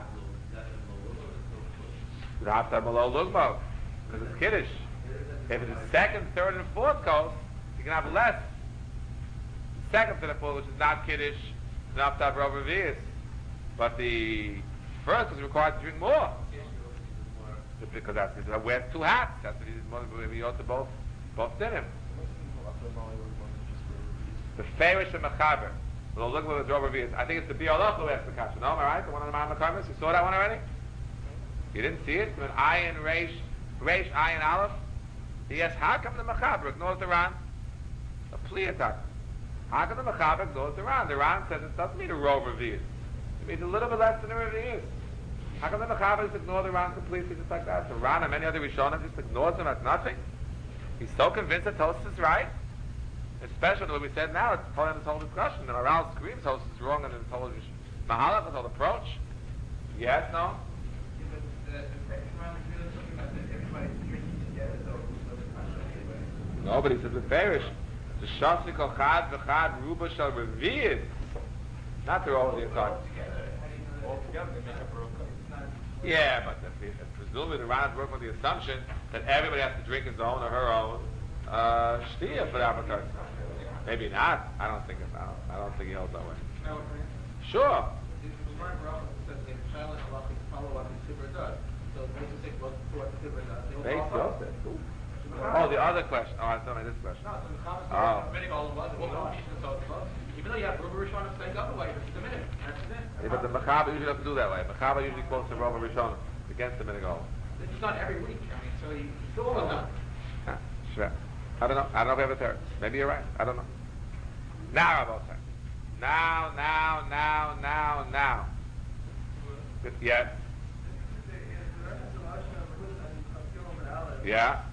You have to have a low lugmo. Because it's Kiddush. If it's the second, third, and fourth coast, you can have less. Second to the fourth, which is not Kiddush, is enough to have rubber revius. But the first is required to drink more. Because that's because I wear two hats. That's what he's more we ought to both both did him. The Farish and Mechaber. We'll look at the rubber revius. I think it's the Biolach who asked the kasha. No, am I right? The one on the Mahamakarimus? You saw that one already? You didn't see it? When Ayin Reish Reish Ayin Aleph, he asks, how come the Mechaber ignores the Ran? A plea attack. How come the Mechaber ignores the Ran? The Ran says it doesn't mean a row revius. It means a little bit less than a revius. How come the Mechaber just ignore the Ran completely just like that? The Ran and many other Rishonim just ignores them as nothing? He's so convinced that Tosfos is right, especially the way we said now, it's part of this whole discussion. The Maharal screams Tosfos is wrong in his whole Mahalach, his whole approach. Yes, no? Yeah, but the, the second round is really talking about that everybody's drinking together, though, so it's not anyway. No, but he says the Farish. The Shasik Ochad V'chad Ruba Shal Revi'id. Not through all the entire. All together, they make up a real cup. Yeah, but the, the, presumably the Rana's working with the assumption that everybody has to drink his own or her own uh, shtia for the Abakar. Maybe not. I don't think it's, I don't, I don't think he holds that way. No, okay. Sure. This is Mark Roth says in Shailan Allah can follow what the Sibra does. So they just think what what the Sibra does. They will They follow. still said, cool. Oh, the other question. Oh, I thought I this question. No, so the comments Oh. are many all was well, no, she's so close. Even though you have Ruba Rishon saying otherwise, it's a minute. That's it. Yeah, but the Mechaba usually doesn't do that way. Mechaba usually quotes the Rova Rishon against the Minigol. It's not every week. I mean, so you still almost done. Yeah, sure. I don't know. I don't know if we have a third. Maybe you're right. I don't know. Now about that. Now, now, now, now, now. Good, yeah. Yeah.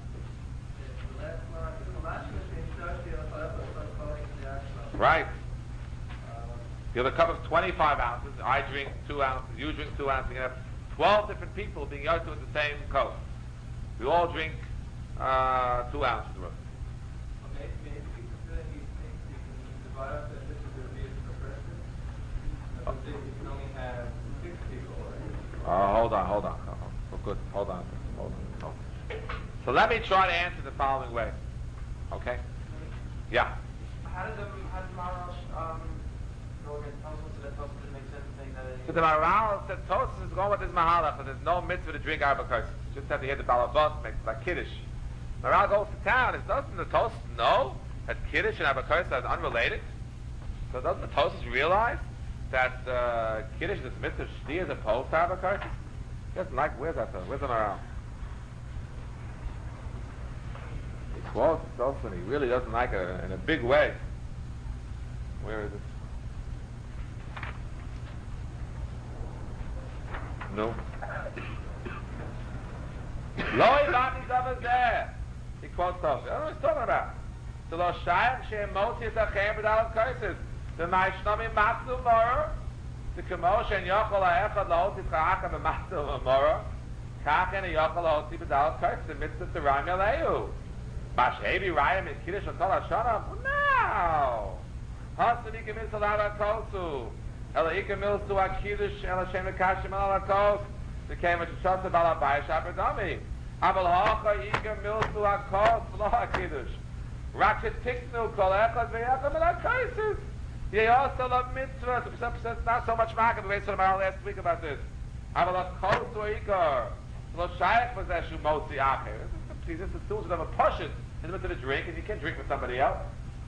Right. You have a cup of twenty-five ounces. I drink two ounces. You drink two ounces. You have twelve different people being yoked with the same cup. We all drink uh, two ounces of it. Okay, maybe because he thinks you can divide up that this is the revius per person. But then you can only have six people, right? Uh, hold on, hold on. Oh, oh, good. Hold on. Hold on. Hold on. So let me try to answer the following way. Okay? Yeah. How did the how did Maharal um go against Tosfos so that Tosfos didn't make sense saying that? So the Maharal said Tosfos is going with his Mahalach, but there's no mitzvah to drink arba kosher. Just have to hear the balabot, makes like Kiddush. Maharal goes to town. It doesn't the Tosfos know that Kiddush and arba kosher are unrelated? So doesn't the Tosfos realize that uh, Kiddush is mitzvah shti as opposed to arba kosher? He doesn't like, where's that though? Where's the Maharal? He quotes Tosfos and he really doesn't like it in a big way. Where is it? No. Lo ibani davar zeh. He quotes Tosfos. I don't know what he's talking about. So lo shayach she'em motzi et hachem b'dalat kaises. The maishnami matzu mora. The kemo she'en yochol ha'echad lahoti t'cha'acha b'matzu mora. Kachen yochol lahoti b'dalat kaises. The mitzvah t'rayim yalehu. Mashevi rayim in kiddush l'kol ha'shana. No. Hasani kemis alad ha'kosu. Ela ikamil su ha'kiddush ela shem ha'kashim al ha'kos. The came with the shotza balabai shabadami. Aval hacha ikamil su ha'kos v'lo ha'kiddush. Rakshet tiknu kol echad v'yacham el ha'kaisis. Ye also love mitzvah. It's not so much market. We waited last week about this. Aval ha'kos su ha'ikar. Lo shayach v'zeshu motzi acher. This is the tools of a poshut in the midst of the drink, and you can't drink with somebody else.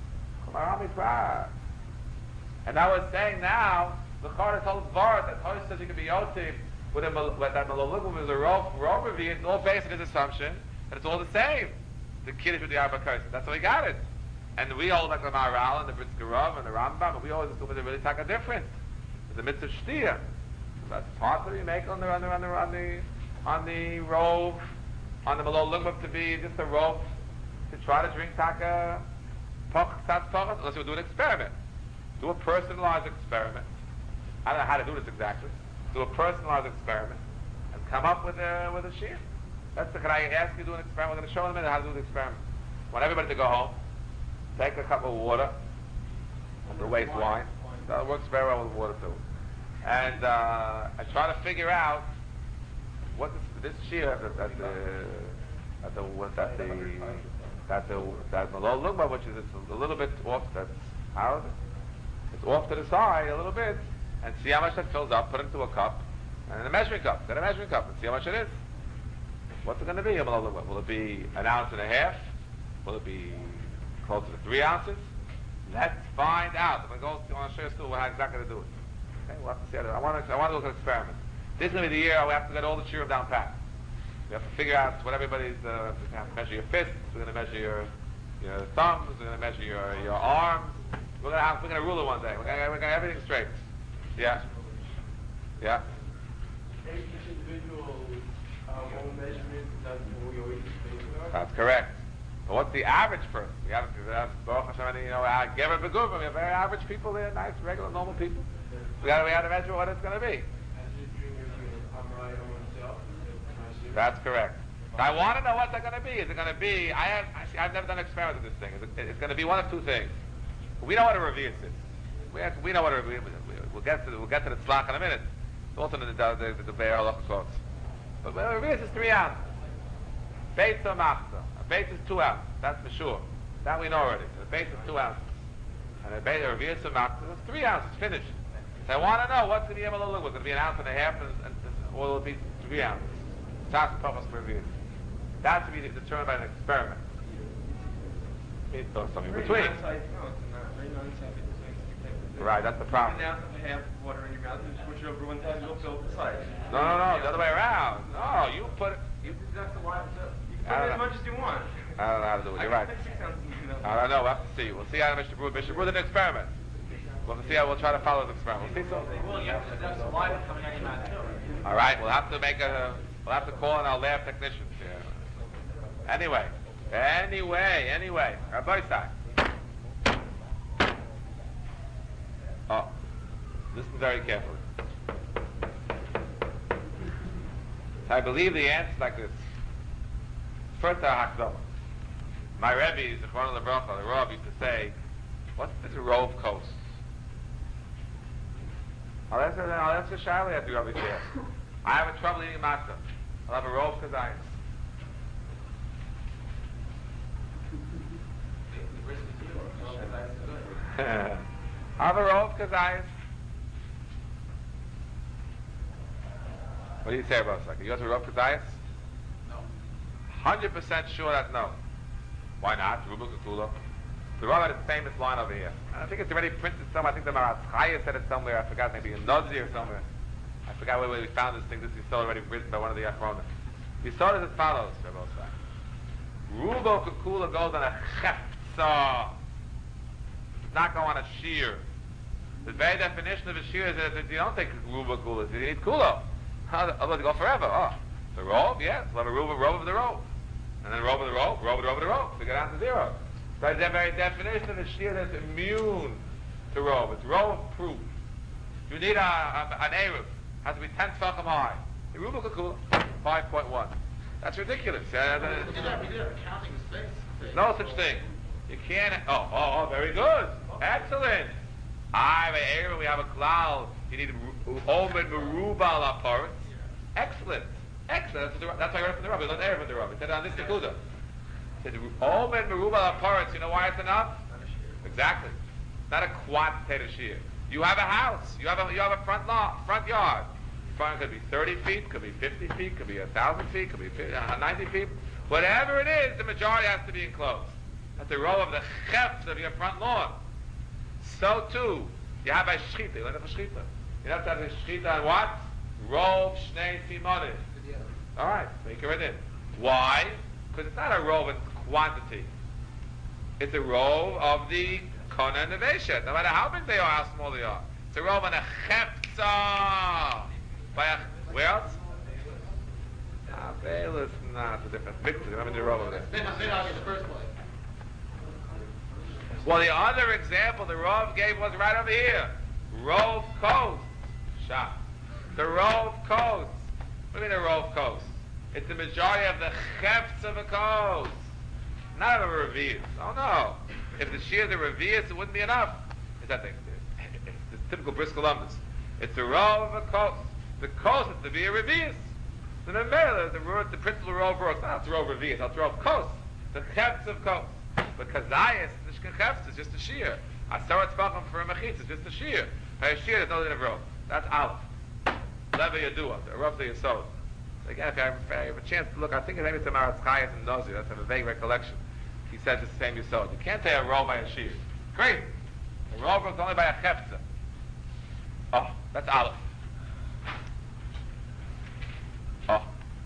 And I was saying now, the Chara told Var that Hosh says you can be Yosef with, a, with that Malolugum is a Rov Revi, it's all based on his assumption that it's all the same. The Kiddush with the Arba Kosher. That's how he got it. And we hold like the Maharal and the Britzker Rav and the Rambam, and we always assume they really take a difference. It's a mitzvah shtia. So that's part that we make on the on the on the on the on the Rov, on the Malolugum to be just a Rov to try to drink taka Poch Tzatz Pochas, unless you do an experiment. Do a personalized experiment. I don't know how to do this exactly. Do a personalized experiment and come up with a with a shear. That's the, can I ask you to do an experiment? We're going to show in a minute how to do the experiment. I want everybody to go home, take a cup of water, the waste wine. That works very well with water too. And uh, and try to figure out what this, this shear at the at the at the what that the that the that Malol Lugma, which is it's a little bit off. That's how is it? It's off to the side a little bit, and see how much that fills up. Put it into a cup, and in a measuring cup. Get a measuring cup and see how much it is. What's it going to be? Will it be an ounce and a half? Will it be closer to three ounces? Let's find out. I'm going to go. I want to show you still how exactly to do it. Okay, we'll have to see. How to, I want to. I want to look at experiments. This is going to be the year we have to get all the shiurim down pat. We have to figure out what everybody's. Uh, we have to measure your fists. We're going to measure your your thumbs. We're going to measure your your arms. We're going to have. We're going to rule it one day. We're going to, we're going to have everything straight. Yeah. Yeah. Each individual uh, own measurement, that's what we always make. That's correct. But what's the average person? We have, we have Baruch Hashem, you know, uh, Gever Beguvim. We have very average people there, nice, regular, normal people. We got we got to measure what it's going to be. That's correct. So I want to know what they're going to be. Is it going to be? I have. Actually, I've never done an experiment with this thing. It's, it's going to be one of two things. We know what a revius is. We have, we know what a revius is. We'll get to we'll get to the tzlach in a minute. It's also in the the the, the Be'er Halacha quotes. But a revius is three ounces. Beitz or machzah. A beitz is two ounces. That's for sure. That we know already. So the beitz is two ounces. And a beitz or revius or machzah is three ounces. Finished. So I want to know what's going to be able to look. It's going to be an ounce and a half, and, and, or will it be three ounces? That's the That's to be determined by an experiment. Or something in between. Right, that's the problem. An ounce and a half of water in your mouth and just push it over one time, you'll fill the side. No, no, no, the other way around. No, you put it. You, that's the why. You can put it as much as you want. I don't know how to do it. You're right. I don't know. We'll have to see. We'll see how Mister Brewer. Mister Brewer did an experiment. We'll have to see how we'll try to follow the experiment. We'll see something. Well, you have to, that's the line coming out of your mouth too. All right, we'll have to make a. We'll have to call in our lab technicians here. Anyway, anyway, anyway, Rabbi Isai. Oh, listen very carefully. So I believe the answer is like this. First, our Hakdama. My Rebbe, Zichron Levracha, the Rav used to say, "What's this rove coast?" I'll answer. I'll answer shyly after Rabbi says. I have a trouble eating matzah. I'll have a rove kazayis. I'll have a rove kazayis. What do you say about it? You go to a rove kazayis? No. Hundred percent sure that no. Why not? Rubu Kakula. The Rav had a famous line over here. And I think it's already printed somewhere. I think the Maras Chaya said it somewhere. I forgot, maybe in Nazi or somewhere. I forgot where we found this thing. This is still already written by one of the Achronim. He started as follows, Rabbi Osai. Rubo Kakula goes on a chepsa. It's not going on a shear. The very definition of a shear is that you don't take Rubo Kula, you need Kulo. Otherwise you go forever. Oh, the robe, yes. We'll have a Rubo robe of the robe. And then robe of the robe, robe of the robe of the robe. So you go down to zero. So it's the very definition of a shear that's immune to robe. It's robe proof. You need a, a, an Eruv. Has to be ten tefachim high. The Rubo Kakula, five point one. That's ridiculous. Uh, We did that, we did a counting mistakes. no such thing. You can't. Oh, oh, oh, very good. Excellent. I have an Eruv, we have a cloud. You need Omen Merubal Aparat. Excellent. Excellent. That's, the, that's why I read from the Rabbi. It's not Eruv in the Rabbi. It said on this Nekuda. It said Omen Merubal Aparat. You know why it's enough? Exactly. It's not a quantitative shear. You have a house. You have a you have a front lawn, front yard. Front could be thirty feet, could be fifty feet, could be a thousand feet, could be ninety feet. Whatever it is, the majority has to be enclosed. That's the row of the chefs of your front lawn. So too, you have a shchita. You learn a shchita. You have to have a shchita on what? Rov shnei simonim. All right, make it right in. Why? Because it's not a rov in quantity. It's a rov of the Kona and the Veshet. No matter how big they are, how small they are. It's a rov and a chepza. By a, where else? Ah, Bayless, nah, it's a different picture. You haven't the rov of it. Then I said in the first place. Well, the other example the Rav gave was right over here. Rove coast. Shot. The Rove coast. What do you mean the Rove coast? It's the majority of the chefs of a coast. Not of a revius. Oh no. If the shear is a revius, it wouldn't be enough. It's that thing. It's the typical Bris Columbus. It's the Rove of a coast. The coast is to be a revius. So the the, the, the principal Rove works. Not the Rove revius, it's the Rove coast. The chefs of coast. But Kazayas, the Shkechefs, is just a shear. Asarat Tvachim for a Mechitz is just a shear. A shear, there's no din of rope. That's Aleph. Leva Yadua, the Rav the Yisod. Again, if I, have, if I have a chance to look, I think maybe it's a Maratz Chayas and Nozi. That's a vague recollection. He says it's the same Yisod. You can't take a rope by a shear. Crazy. A rope is only by a Chefza. Oh, that's Aleph. Oh.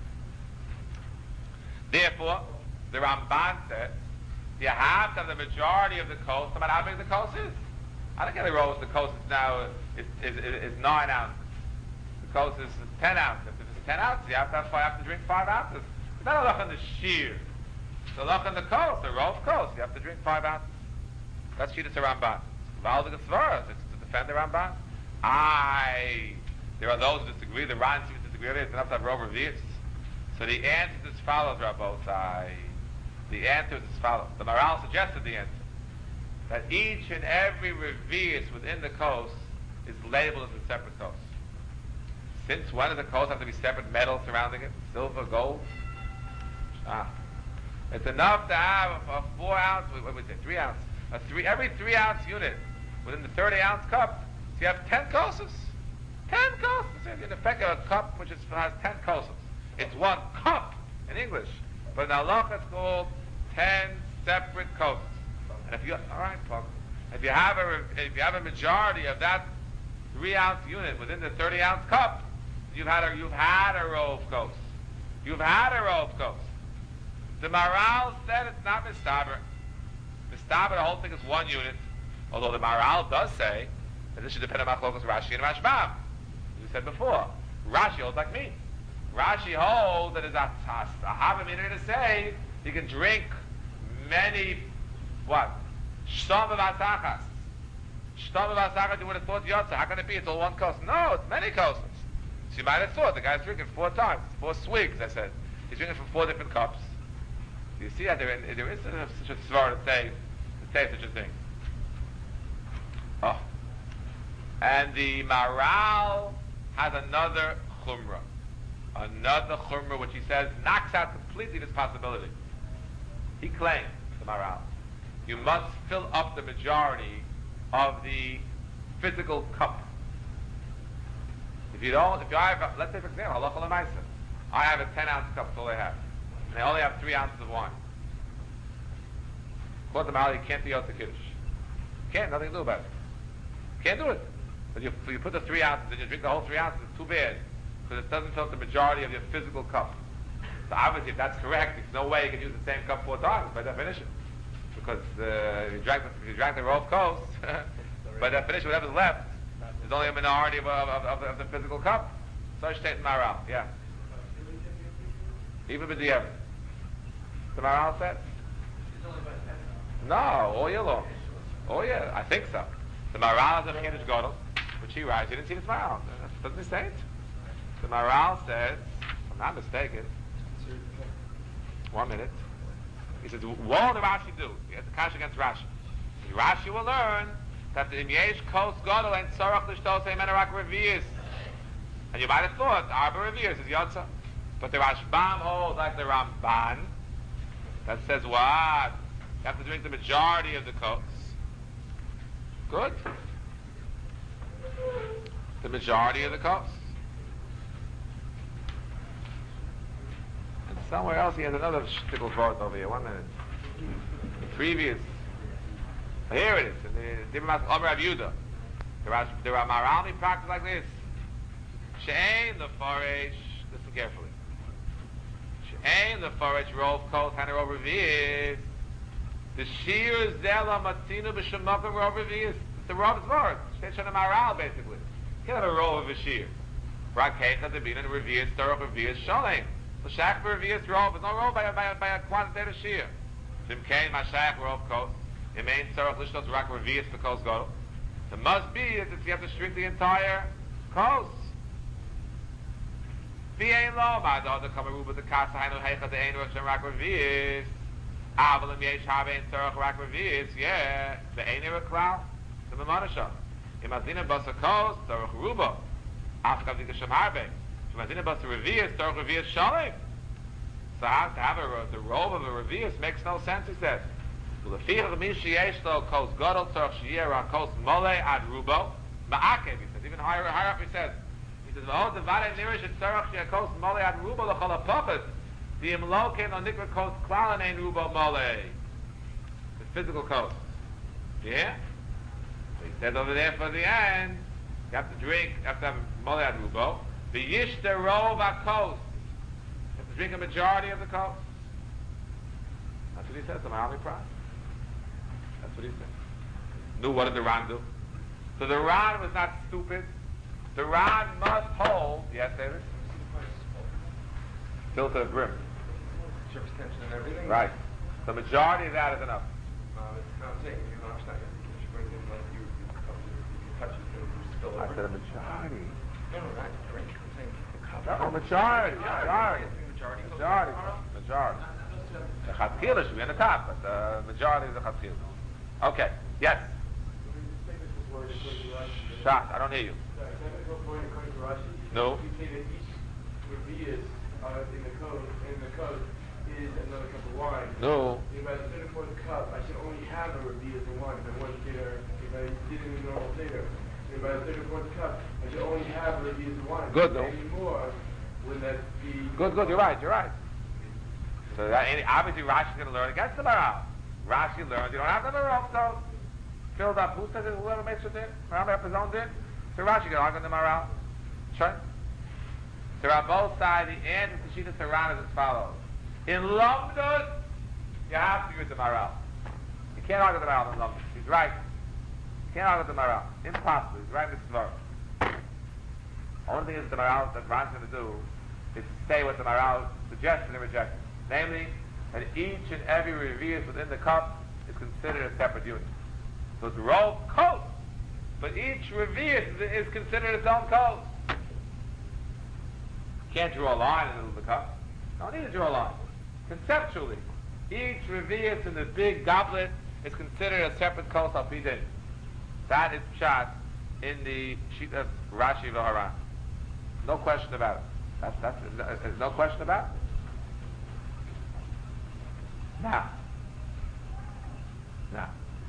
Therefore, the Ramban says, you have to have the majority of the coast, no matter how big the coast is. I don't get the rows. The coast is now is, is, is, is nine ounces. The coast is ten ounces. If it's ten ounces, you have to have five, have to drink five ounces. It's not enough on the shear. The loch in the coast, the rov coast, you have to drink five ounces. That's Shittas Ramban. Valdik Svaras, it's to defend the Ramban. I, there are those who disagree. The Ran seems to disagree. It's enough to have rov revius. So the answer is as follows, Rabbosai. The answer is as follows. The Maral suggested the answer. That each and every revius within the coast is labeled as a separate coast. Since when does the coast have to be separate metal surrounding it? Silver, gold? Ah. It's enough to have a, a four ounce, what would we say, three ounce, a three, every three ounce unit within the thirty ounce cup. So you have ten kosas. Ten kosas. In effect, you have a cup which is, has ten kosas. It's one cup in English. But in halacha it's called ten separate kosas. And if you, all right, folks, if you have a, if you have a majority of that three ounce unit within the thirty ounce cup, you've had a, you've had a rov kos. You've had a rov kos. The Maral said it's not mistaber. Mistaber, the whole thing is one unit. Although the Maral does say that this should depend on Machlokas Rashi and Rashbam. As we said before, Rashi holds like me. Rashi holds that it's a, a, a habit to say you can drink many, what? Shtam of Asachas. Shtam of Asachas, you would have thought Yotza. How can it be? It's all one coast. No, it's many coasts. So you might have thought the guy's drinking four times, four swigs, I said. He's drinking from four different cups. You see that there, there is such a svar to say, to say such a thing. Oh. And the Maral has another chumrah. Another chumrah which he says knocks out completely this possibility. He claims, the Maral, you must fill up the majority of the physical cup. If you don't, if you have, let's say for example, halacha l'maisa, I have a ten ounce cup, that's all I have. And I only have three ounces of wine. According to Maral, you can't do Yotze Kiddush. Can't, nothing to do about it. Can't do it. But you, you put the three ounces and you drink the whole three ounces, it's too bad. Because it doesn't fill up the majority of your physical cup. So obviously, if that's correct, there's no way you can use the same cup four times, by definition. Because uh, if you drank the, if you drank the rov kos, by definition, whatever's left is only a minority of, of, of, of the physical cup. So I state in Maral, yeah. Even with the ever. The Maral said? No, all year long. Oh yeah, I think so. The Maral is a Kiddush Gadol, which he writes. You didn't see this Maral. Doesn't he say it? The Maral says, if I'm not mistaken, one minute. He says, what will the Rashi do? He has the kash against Rashi. Rashi will learn that the Yesh Kos Gadol and Sorach L'Shtos Menarak Revius. And you might have thought Arba Revius is Yotza. But the Rashbam holds like the Ramban that says what? You have to drink the majority of the kos. Good. The majority of the kos. And somewhere else he has another shtickle vort over here. One minute. The previous. Here it is. In the Dibur Mas Omer Rav Yehuda. There are Maralmi practice like this. She'ein the Foresh. Listen carefully. She'ein the Foresh rov kos haner rov revius. The Shir Zela Matzinu B'Shemakim rov revius. It's the Rav's word. She'ein Shana Maral basically. You can't have a rov of a Shir. Rakecha Debin and revius Torah revius Shalem. So Shach revius rov. There's no rov by, by, by a quantitative Shir. Shimkein Mashach rov kos. It means Torah Lishtos Rak revius the kos gadol. It must be that you have to shrink the entire kos. V'ein lo ma'adod the kamaruba the kasa hainu heicha the ein rosh rak revius. Avalim yesh havein Torah rak revius. Yeah, the ein ereklal the memanasha. Imazina basa kos Torah ruba. Afkav dikashem harbe. Imazina basa revius Torah revius shalem. So how to have a, the robe of a revius makes no sense. He says. L'fichach min sheyesh lo kos gadol tzarich sheyeh ra kos mole ad rubo ma'akev. He says even higher, higher up. He says he says v'hod devare nirish et tzarich sheyeh kos mole ad rubo l'chol hapachas the imloken on nikra kos klal ein rubo mole. The physical kos. Yeah. So he says over there for the end, you have to drink. You have to have mole ad rubo. The yish the rov kos. You have to drink a majority of the kos. That's what he says. The Mahalmi Pras. That's what he said. No, what did the Ran do? So the Ran was not stupid. The Ran must hold. Yes, David? Still to the brim. Extension and everything. Right. The majority of that is enough. Um, it's not saying you're not going to she brings in like you, you, cup, you touch it and you spill I over. said a majority. No, no, not drink. I'm saying the cup. No, majority. Majority. Majority. Majority. Majority. The chatchila should be on the top, but the majority is the chatchila. Okay. Yes. Shot. I don't hear you. No. You say that each revius uh, in the code in the code is another cup of wine. No. If I sit for the cup, I should only have a revius of wine. If I want dinner, if I did it in a normal dinner. If I sit for the cup, I should only have a revius of wine. Good though. Anymore, would that be Good, good. You're right. You're right. So that, obviously Rashi's going to learn against the Maral. Rashi learns you don't have the Maral, so filled up. Who says it? Whoever makes it din? Maral makes his own din. So Rashi can argue the Maral. Sure. So on both sides, the answer to Shita Saran is as follows. In Lumdus, you have to use the Maral. You can't argue the Maral in Lumdus. He's right. You can't argue the Maral. Impossible. He's right in this Svar. Only thing is the Maral that Ran's going to do is to say what the Maral suggests and rejects. Namely, that each and every revius within the cup is considered a separate unit. So it's rolled coat, but each revius is, is considered its own coat. You can't draw a line in the middle of the cup. You don't need to draw a line. Conceptually, each revius in the big goblet is considered a separate coat of Pidin. That is pshat in the sheet of Rashi v'Haran. No question about it. That's, that's, there's no question about it. Now, now,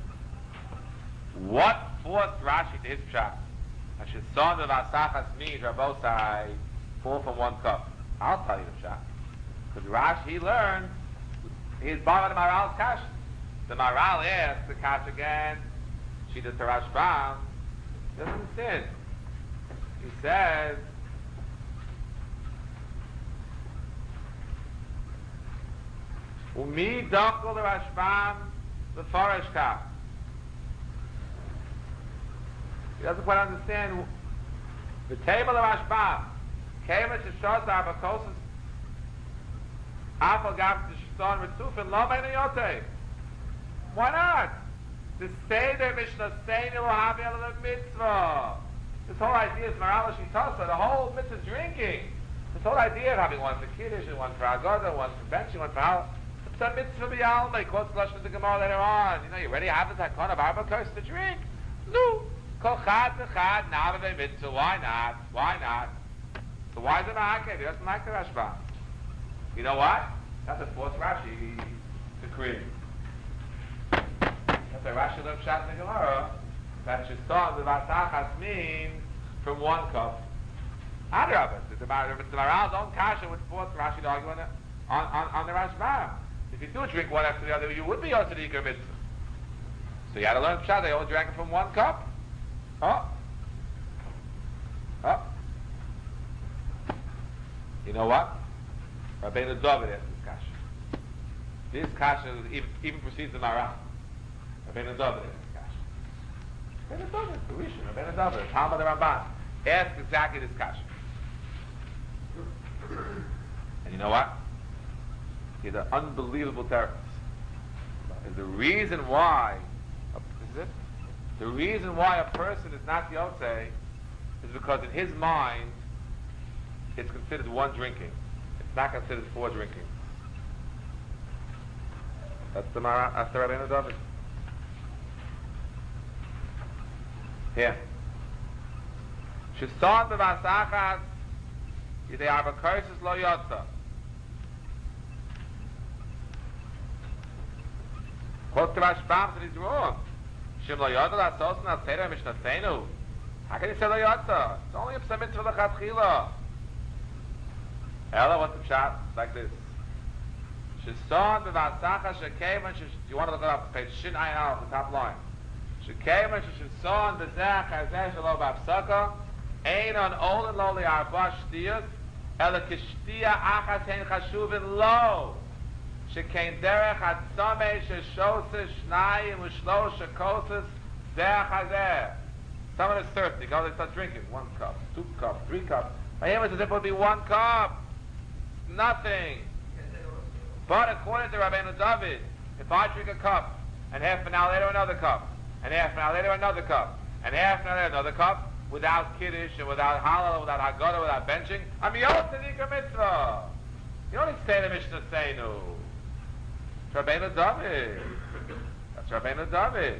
what forced Rashi to his pshat? Hashisan of Asachas means Rabosai fall from one cup. I'll tell you the pshat. Because Rashi, he learned, he's borrowed the Maral's kash. The Maral asks the kash again. She does the Rashbam. He doesn't sin. He says, Umi dakol the Rashbam the Farash kaf. He doesn't quite understand the table of Rashbam. Kema sheshos arbakosis afal gaf t'shton ritzufin lo bein yote. Why not? The Seder Mishnah Seinu Havi Ala Mitzvah. This whole idea is Marala Shitasa, the whole mitzvah drinking. This whole idea of having one for Kiddush and one for Agoda, one for benching, one for Hal. It's a mitzvah b'yalma. He quotes Lashon the Gemara later on. You know, you already have the takon of Arbakos to drink. No. Kol chad v'chad na'avei mitzvah. Why not? Why not? So why is it ma'akev? He doesn't like the Rashbam. You know what? That's a forced Rashi to create. That's why Rashi learned Pshat in the Gemara that Sheston the Vasachas means from one cup. Adrabah, it's about if it's the Maral's own kasha would force Rashi to argue on the, on, on, on the Rashbam. If you do drink one after the other, you would be also the Iker Mitzvah. So you had to learn Pshat. They all drank it from one cup. Oh, oh. You know what? Rabbeinu David asked this kasha. This kasha even, even precedes the Maral. Rabbeinu David asked this kasha. Rabbeinu David, the Rishon, Rabbeinu David, Talmud the Ramban, asked exactly this kasha. And you know what? He's an unbelievable terrorist. And the reason why, is it? The reason why a person is not Yotzei is because in his mind, it's considered one drinking. It's not considered four drinking. That's the Mara, that's the Rabbeinu David. Here. Sheson b'vasachas yidei arba kursus lo yotza. Quote the Rashbam that he's wrong. Shem lo yotza l'asos na seder mishnasenu. How can you say lo yotza? It's only a mitzvah l'chatchila. Ella, what's the pshat? It's like this. Sheson b'vasachas shekeman shesh... You want to look it up, page Shin Ayin Aleph, the top line. Shekeman shesson b'zeh chazeh shelo b'apsaka ein on olin lo li'arba shtiyas ela k'shtiya achas hein chashuvin lo shekein derech atzamei sheshoses shnayim u'shlosh shekoses zeh chazeh. Someone is thirsty, go, they start drinking. One cup, two cups, three cups. By him it's as if it would be one cup. Nothing. But according to Rabbeinu David, If I drink a cup, and half an hour later another cup, and half an hour later another cup, and half an hour later another cup, without kiddush and without halal, without haggadah, without benching, I'm yotzei nikra mitzvah. You don't need to say the Mishnah Seinu. It's Rabbeinu David. That's Rabbeinu David.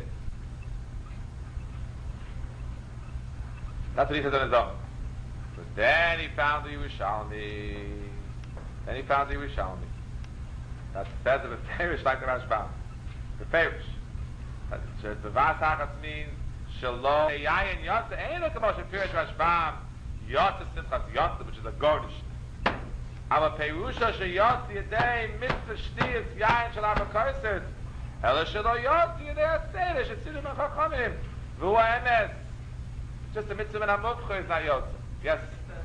That's what he says on his own. But then he found the Yerushalmi. Then he found the Yerushalmi. That says of a Ferish like the Rashbam. The Ferish. The Vasachas means Shalom. Yayin Yotze. Ain't no commotion. Ferish Rashbam. Yotze Simchas Yotze, which is a garnish. Aber Perusha Sheyotze Yadei Mitzvah Shtiyas Yayin Shalom HaKarset. Ela Shalo Yotze Yadei Aseret. Shetzidu Mechachamim. V'hu Emes. Just the mitzvah and hamukcha is not yotze. Yes?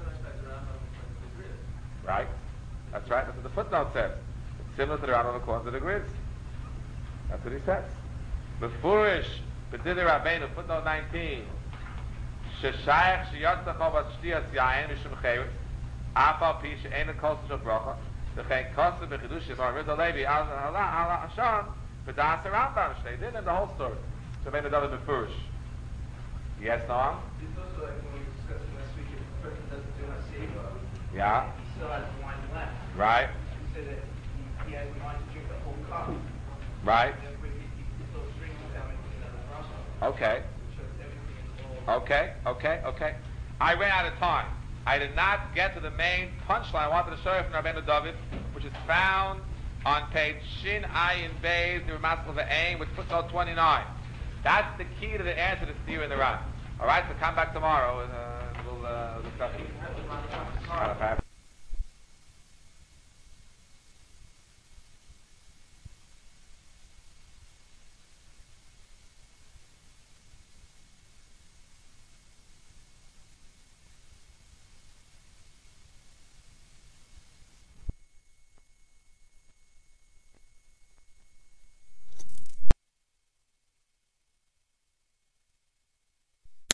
Right? That's right. That's what the footnote says. It's similar to the Rambam according to the grids. That's what he says. Befurish, B'didir Rabbeinu, footnote nineteen. Sheshayach sheyotze chavas shtiyas yayin mishum chayut. Afal pi she'ein kol shel bracha. V'chein kosev b'chidushim or Rizal Levi al Hashem. B'das Rambam shnei din and the whole story. Rabbeinu David Befurish. Yes, Noam? It's also like when we were discussing last week, if a person doesn't do a seva, Yeah. he still has wine left. Right. He said that he, he has wine to drink the whole cup. Right. Therefore, he, he still drinks without making another bracha. Okay. Which shows everything is all. Okay, okay, okay. I ran out of time. I did not get to the main punchline I wanted to show you from Rabbeinu David, which is found on page Shin Ayin Beis, the Ramaskal V'Ain, which footnote twenty-nine. That's the key to the answer to the in the Ran. All right, so come back tomorrow and uh, we'll uh, discuss it.